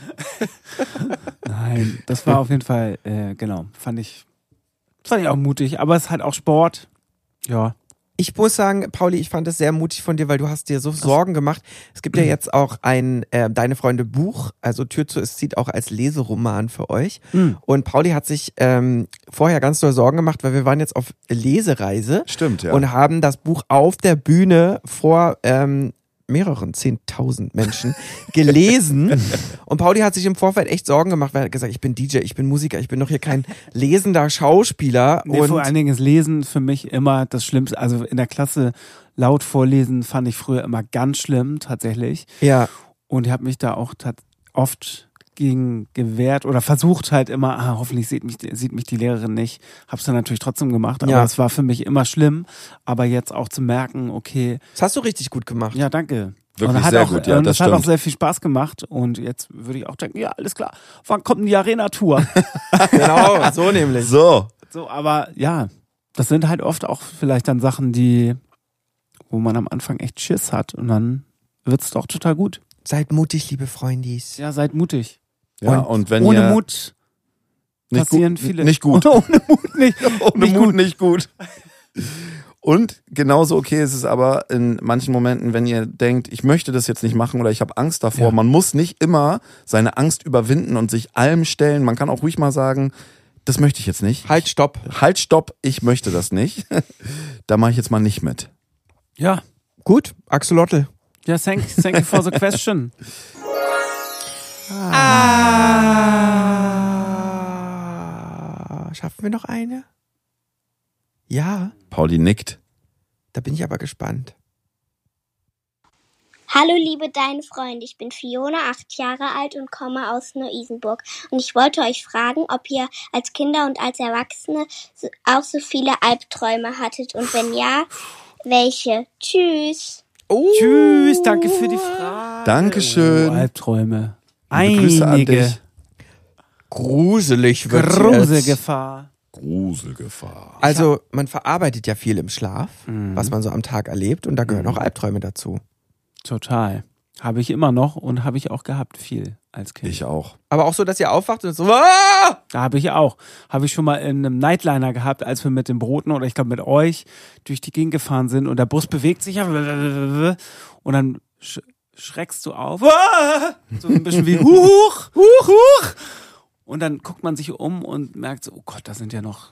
Nein, das war auf jeden Fall, genau, fand ich auch mutig, aber es ist halt auch Sport. Ja. Ich muss sagen, Pauli, ich fand es sehr mutig von dir, weil du hast dir so Sorgen gemacht. Es gibt ja jetzt auch ein Deine Freunde Buch, also Tür zu Es zieht auch als Leseroman für euch. Und Pauli hat sich vorher ganz doll Sorgen gemacht, weil wir waren jetzt auf Lesereise. Stimmt, ja. Und haben das Buch auf der Bühne vor mehreren 10.000 Menschen gelesen. Und Pauli hat sich im Vorfeld echt Sorgen gemacht, weil er hat gesagt, ich bin DJ, ich bin Musiker, ich bin doch hier kein lesender Schauspieler. Nee, vor allen Dingen ist Lesen für mich immer das Schlimmste. Also in der Klasse laut vorlesen fand ich früher immer ganz schlimm, tatsächlich. Ja. Und ich habe mich da auch oft gegen gewehrt oder versucht halt immer, hoffentlich sieht mich die Lehrerin nicht. Hab's dann natürlich trotzdem gemacht, aber es war für mich immer schlimm. Aber jetzt auch zu merken, okay. Das hast du richtig gut gemacht. Ja, danke. Wirklich sehr gut, ja, das hat stimmt. auch sehr viel Spaß gemacht und jetzt würde ich auch denken, ja, alles klar, wann kommt denn die Arena-Tour? Genau, so nämlich. So, aber ja, das sind halt oft auch vielleicht dann Sachen, wo man am Anfang echt Schiss hat und dann wird's doch total gut. Seid mutig, liebe Freundis. Ja, seid mutig. ja, und wenn ohne ihr Mut passieren viele. Nicht gut. Ohne Mut nicht. Ohne Mut nicht gut. Und genauso okay ist es aber in manchen Momenten, wenn ihr denkt, ich möchte das jetzt nicht machen oder ich habe Angst davor. Ja. Man muss nicht immer seine Angst überwinden und sich allem stellen. Man kann auch ruhig mal sagen, das möchte ich jetzt nicht. Halt, stopp. Halt, stopp, ich möchte das nicht. Da mache ich jetzt mal nicht mit. Ja. Gut, Axolotl. Ja, thank you for the question. Schaffen wir noch eine? Ja, Pauli nickt. da bin ich aber gespannt. Hallo liebe Deine Freunde, ich bin Fiona, 8 Jahre alt und komme aus Neu-Isenburg. Und ich wollte euch fragen, ob ihr als Kinder und als Erwachsene auch so viele Albträume hattet und wenn ja, welche? Tschüss. Tschüss, danke für die Frage. Dankeschön. Albträume. Liebe Grüße an Einige. dich. Gruselig wird's jetzt. Gruselgefahr. Gruselgefahr. Also man verarbeitet ja viel im Schlaf, was man so am Tag erlebt und da gehören auch Albträume dazu. Total. Habe ich immer noch und habe ich auch gehabt, viel als Kind. Ich auch. Aber auch so, dass ihr aufwacht und so, ah! Da habe ich auch. Habe ich schon mal in einem Nightliner gehabt, als wir mit den Broten oder ich glaube mit euch durch die Gegend gefahren sind und der Bus bewegt sich und dann schreckst du auf. So ein bisschen wie huch. Und dann guckt man sich um und merkt so, oh Gott, da sind ja noch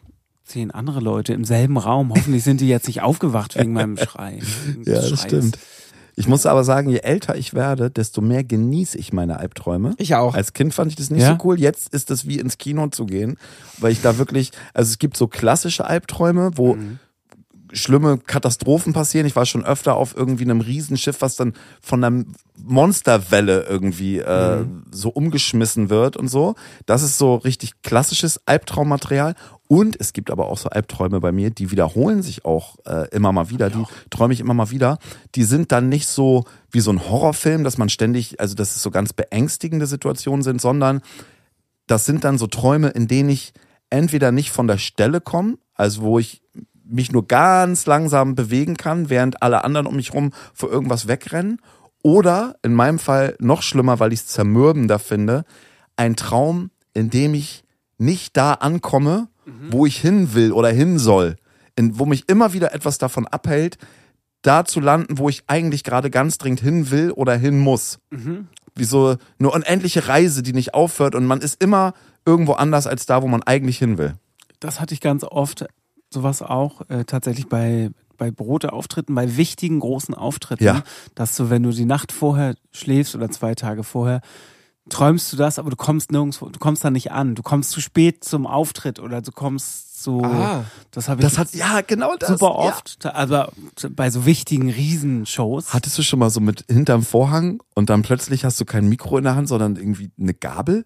10 andere Leute im selben Raum. Hoffentlich sind die jetzt nicht aufgewacht wegen meinem Schrei. Ja, das stimmt. Ich muss aber sagen, je älter ich werde, desto mehr genieße ich meine Albträume. Ich auch. Als Kind fand ich das nicht so cool. Jetzt ist es wie ins Kino zu gehen, weil ich da wirklich, also es gibt so klassische Albträume, wo schlimme Katastrophen passieren. Ich war schon öfter auf irgendwie einem Riesenschiff, was dann von einer Monsterwelle irgendwie so umgeschmissen wird und so. Das ist so richtig klassisches Albtraummaterial. Und es gibt aber auch so Albträume bei mir, die wiederholen sich auch immer mal wieder. Die träume ich immer mal wieder. Die sind dann nicht so wie so ein Horrorfilm, dass man ständig, also dass es so ganz beängstigende Situationen sind, sondern das sind dann so Träume, in denen ich entweder nicht von der Stelle komme, also wo ich mich nur ganz langsam bewegen kann, während alle anderen um mich rum vor irgendwas wegrennen. Oder, in meinem Fall noch schlimmer, weil ich es zermürbender finde, ein Traum, in dem ich nicht da ankomme, wo ich hin will oder hin soll. Wo mich immer wieder etwas davon abhält, da zu landen, wo ich eigentlich gerade ganz dringend hin will oder hin muss. Wie so eine unendliche Reise, die nicht aufhört und man ist immer irgendwo anders als da, wo man eigentlich hin will. Das hatte ich ganz oft. Sowas auch tatsächlich bei Brote-Auftritten, bei wichtigen großen Auftritten, dass du, wenn du die Nacht vorher schläfst oder 2 Tage vorher, träumst du das, aber du kommst nirgendwo, du kommst da nicht an. Du kommst zu spät zum Auftritt oder du kommst so. Das habe ich super oft. Also bei so wichtigen Riesenshows. Hattest du schon mal so mit hinterm Vorhang und dann plötzlich hast du kein Mikro in der Hand, sondern irgendwie eine Gabel?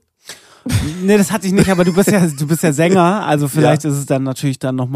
Nee, das hatte ich nicht, aber du bist ja Sänger, also vielleicht ist es dann natürlich dann noch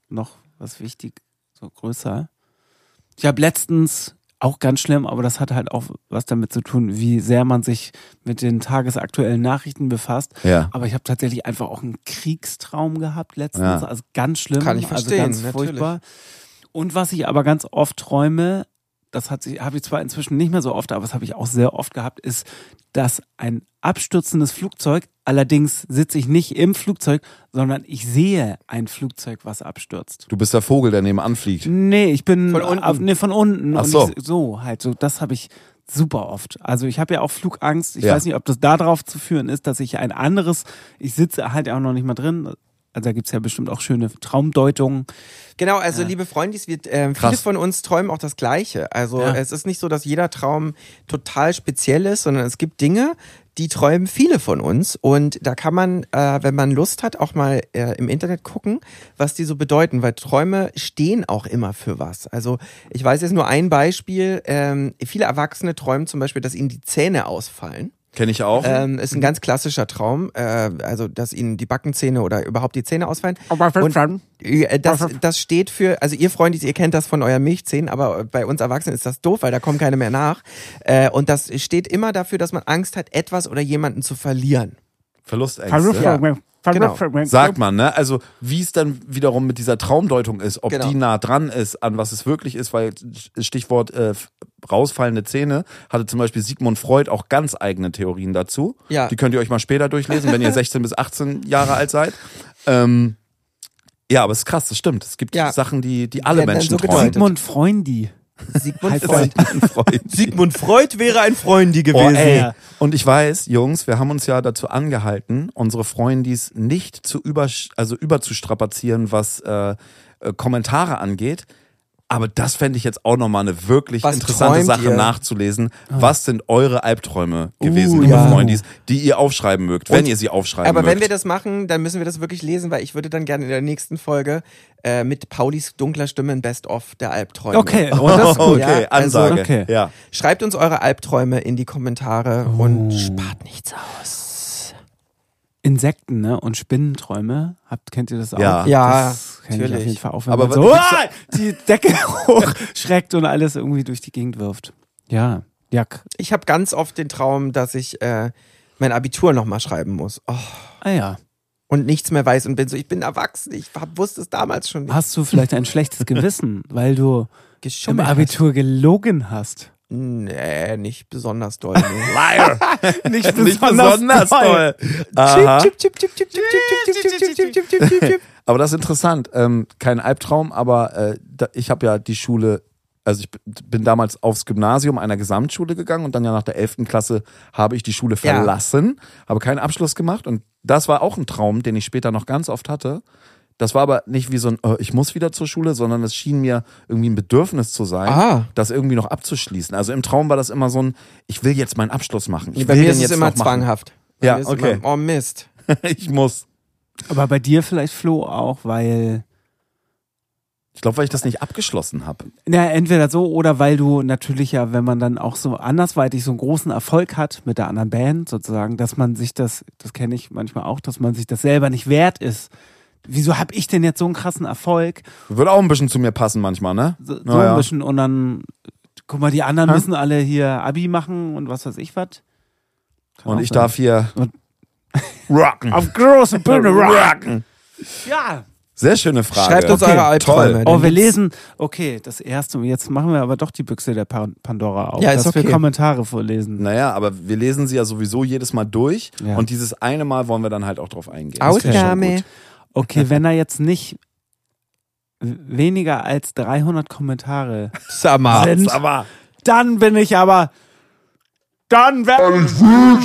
was wichtig, so größer. Ich habe letztens, auch ganz schlimm, aber das hat halt auch was damit zu tun, wie sehr man sich mit den tagesaktuellen Nachrichten befasst. Ja. Aber ich habe tatsächlich einfach auch einen Kriegstraum gehabt letztens, also ganz schlimm, Kann ich verstehen, also ganz furchtbar. Und was ich aber ganz oft träume, das habe ich zwar inzwischen nicht mehr so oft, aber das habe ich auch sehr oft gehabt, ist, dass ein abstürzendes Flugzeug, allerdings sitze ich nicht im Flugzeug, sondern ich sehe ein Flugzeug, was abstürzt. Du bist der Vogel, der nebenan fliegt. Nee, ich bin von unten. Von unten. Ach so. Und so, das habe ich super oft. Also ich habe ja auch Flugangst. Ich weiß nicht, ob das darauf zu führen ist, dass ich ich sitze halt auch noch nicht mal drin. Also da gibt's ja bestimmt auch schöne Traumdeutungen. Genau, also liebe Freundis, viele von uns träumen auch das Gleiche. Also es ist nicht so, dass jeder Traum total speziell ist, sondern es gibt Dinge, die träumen viele von uns. Und da kann man, wenn man Lust hat, auch mal im Internet gucken, was die so bedeuten. Weil Träume stehen auch immer für was. Also ich weiß jetzt nur ein Beispiel. Viele Erwachsene träumen zum Beispiel, dass ihnen die Zähne ausfallen. Kenne ich auch. Ist ein ganz klassischer Traum, also dass ihnen die Backenzähne oder überhaupt die Zähne ausfallen. Und das steht für, also ihr Freundis, ihr kennt das von euren Milchzähnen, aber bei uns Erwachsenen ist das doof, weil da kommen keine mehr nach. Und das steht immer dafür, dass man Angst hat, etwas oder jemanden zu verlieren. Verlustängste. Ja. Genau. Sagt man, ne? Also wie es dann wiederum mit dieser Traumdeutung ist, ob die nah dran ist, an was es wirklich ist, weil Stichwort rausfallende Zähne, hatte zum Beispiel Sigmund Freud auch ganz eigene Theorien dazu. Ja. Die könnt ihr euch mal später durchlesen, wenn ihr 16 bis 18 Jahre alt seid. Ja, aber es ist krass, das stimmt. Es gibt Sachen, die alle Menschen so träumen. Sigmund Freundi. Sigmund Freud wäre ein Freundi gewesen. Oh, ey. Und ich weiß, Jungs, wir haben uns ja dazu angehalten, unsere Freundis nicht überzustrapazieren, was Kommentare angeht. Aber das fände ich jetzt auch nochmal eine wirklich interessante Sache nachzulesen. Was sind eure Albträume gewesen, liebe Freundis, die ihr aufschreiben mögt, wenn ihr sie aufschreiben mögt? Aber wenn wir das machen, dann müssen wir das wirklich lesen, weil ich würde dann gerne in der nächsten Folge mit Paulis dunkler Stimme ein Best-of der Albträume. Okay, das ist gut. Okay, Ansage. Okay. Ja. Schreibt uns eure Albträume in die Kommentare und spart nichts aus. Insekten, ne? Und Spinnenträume. Kennt ihr das auch? Ja, das kenn ich natürlich. auf jeden Fall auch, wenn Aber man so die Decke hochschreckt und alles irgendwie durch die Gegend wirft. Ja. Ich habe ganz oft den Traum, dass ich mein Abitur nochmal schreiben muss. Oh. Ah ja. Und nichts mehr weiß und ich bin erwachsen. Ich wusste es damals schon nicht. Hast du vielleicht ein schlechtes Gewissen, weil du im Geschummelt Abitur gelogen hast? Nee, nicht besonders doll. Nee. Liar! Nicht besonders toll. Aha. Chip, chip, chip, chip, chip, chip, chip, chip, chip, chip, chip, chip, chip. Aber das ist interessant. Kein Albtraum, aber ich habe ja die Schule, also ich bin damals aufs Gymnasium einer Gesamtschule gegangen und dann ja nach der 11. Klasse habe ich die Schule verlassen, habe keinen Abschluss gemacht und das war auch ein Traum, den ich später noch ganz oft hatte, Das war aber nicht wie so ein, ich muss wieder zur Schule, sondern es schien mir irgendwie ein Bedürfnis zu sein, das irgendwie noch abzuschließen. Also im Traum war das immer so ein, ich will jetzt meinen Abschluss machen. Bei mir ist es immer zwanghaft. Ja, okay. Immer, oh Mist. Ich muss. Aber bei dir vielleicht, Flo, auch, weil... Ich glaube, weil ich das nicht abgeschlossen habe. Ja, entweder so oder weil du natürlich ja, wenn man dann auch so andersweitig so einen großen Erfolg hat mit der anderen Band sozusagen, dass man sich das kenne ich manchmal auch, dass man sich das selber nicht wert ist. Wieso habe ich denn jetzt so einen krassen Erfolg? Würde auch ein bisschen zu mir passen manchmal, ne? So ein bisschen und dann, guck mal, die anderen müssen alle hier Abi machen und was weiß ich was. Und ich darf hier rocken. Auf große Bühne rocken. Ja. Sehr schöne Frage. Schreibt uns eure Albträume. Oh, wir lesen, okay, das erste, jetzt machen wir aber doch die Büchse der Pandora auf, ja, ist dass wir Kommentare vorlesen. Naja, aber wir lesen sie ja sowieso jedes Mal durch und dieses eine Mal wollen wir dann halt auch drauf eingehen. Ausnahme. Okay, wenn er jetzt nicht weniger als 300 Kommentare sind, dann bin ich aber, dann werde ich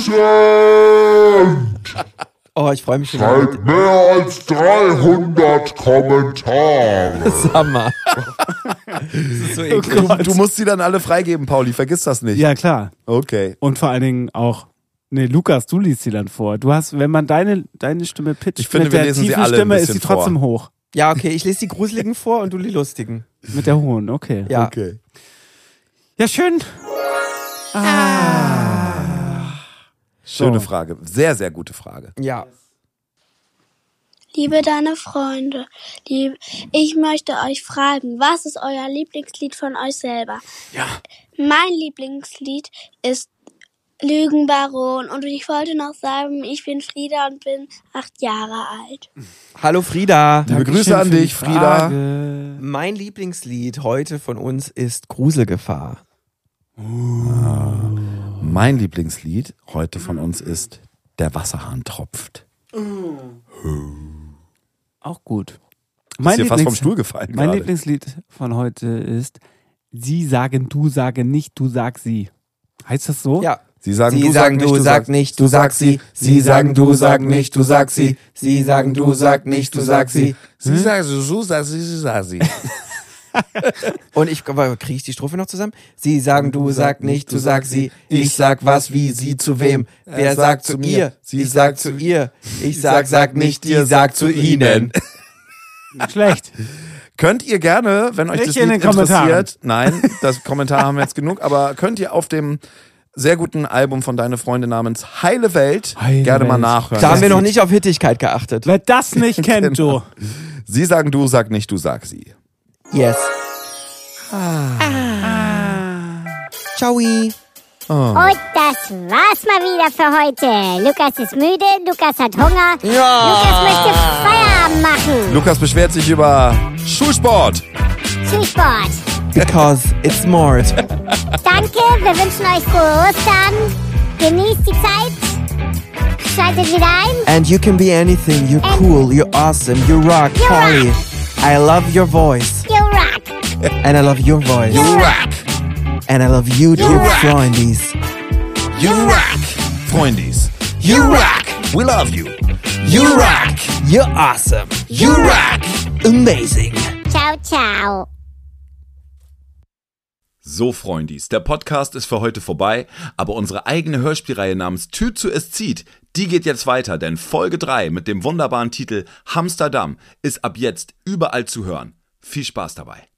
wütend. Oh, ich freue mich schon. Seit mehr als 300 Kommentaren. Sag mal. Das ist so eklig. Du musst sie dann alle freigeben, Pauli, vergiss das nicht. Ja, klar. Okay. Und vor allen Dingen auch, Lukas, du liest sie dann vor. Du hast, wenn man deine Stimme pitcht, ich finde, mit der tiefen Stimme ist sie trotzdem hoch. Ja, okay, ich lese die gruseligen vor und du die lustigen. Mit der hohen, okay. Ja. Okay. Ja, schön. Schöne Frage. Sehr, sehr gute Frage. Ja. Liebe deine Freunde, ich möchte euch fragen, was ist euer Lieblingslied von euch selber? Ja. Mein Lieblingslied ist Lügenbaron und ich wollte noch sagen, ich bin Frieda und bin 8 Jahre alt. Hallo Frieda. Liebe Grüße an dich, Frieda. Mein Lieblingslied heute von uns ist Gruselgefahr. Mein Lieblingslied heute von uns ist Der Wasserhahn tropft. Auch gut. Ist dir fast vom Stuhl gefallen Mein gerade. Lieblingslied von heute ist Sie sagen, du sage nicht, du sag sie. Heißt das so? Ja. Sie sagen, du sag nicht, du sag sie. Sie sagen, du sag nicht, du sag sie. Sie sagen, du sag nicht, du sag sie. Sie sagen, du sag sie. Und kriege ich die Strophe noch zusammen? Sie sagen, du sag nicht, du sag sie. Ich sag was, wie, sie zu wem. Wer sagt zu mir? Sie sagt zu ihr. Ich sag nicht, die sagt zu ihnen. Schlecht. Könnt ihr gerne, wenn euch das Lied interessiert, nein, das Kommentar haben wir jetzt genug, aber könnt ihr auf dem sehr guten Album von Deine Freunde namens Heile Welt gerne mal nachhören. Da haben wir noch nicht auf Hittigkeit geachtet. Wer das nicht kennt, du. Sie sagen, du sag nicht, du sag sie. Yes. Ciao. Und das war's mal wieder für heute. Lukas ist müde, Lukas hat Hunger. Ja. Lukas möchte Feierabend machen. Lukas beschwert sich über Schulsport. Schulsport. Because it's smart. Danke, wir wünschen euch frohe Ostern. Genießt die Zeit. Schaltet wieder ein. And you can be anything. You're cool, you're awesome, you rock. You Polly, rock. I love your voice. You rock. And I love your voice. You rock. And I love you, dear Freundies. You rock. Freundies. You rock. We love you. You rock. You're awesome. You rock. Amazing. Ciao, ciao. So, Freundis, der Podcast ist für heute vorbei, aber unsere eigene Hörspielreihe namens Tür zu es zieht, die geht jetzt weiter, denn Folge 3 mit dem wunderbaren Titel Hamsterdam ist ab jetzt überall zu hören. Viel Spaß dabei.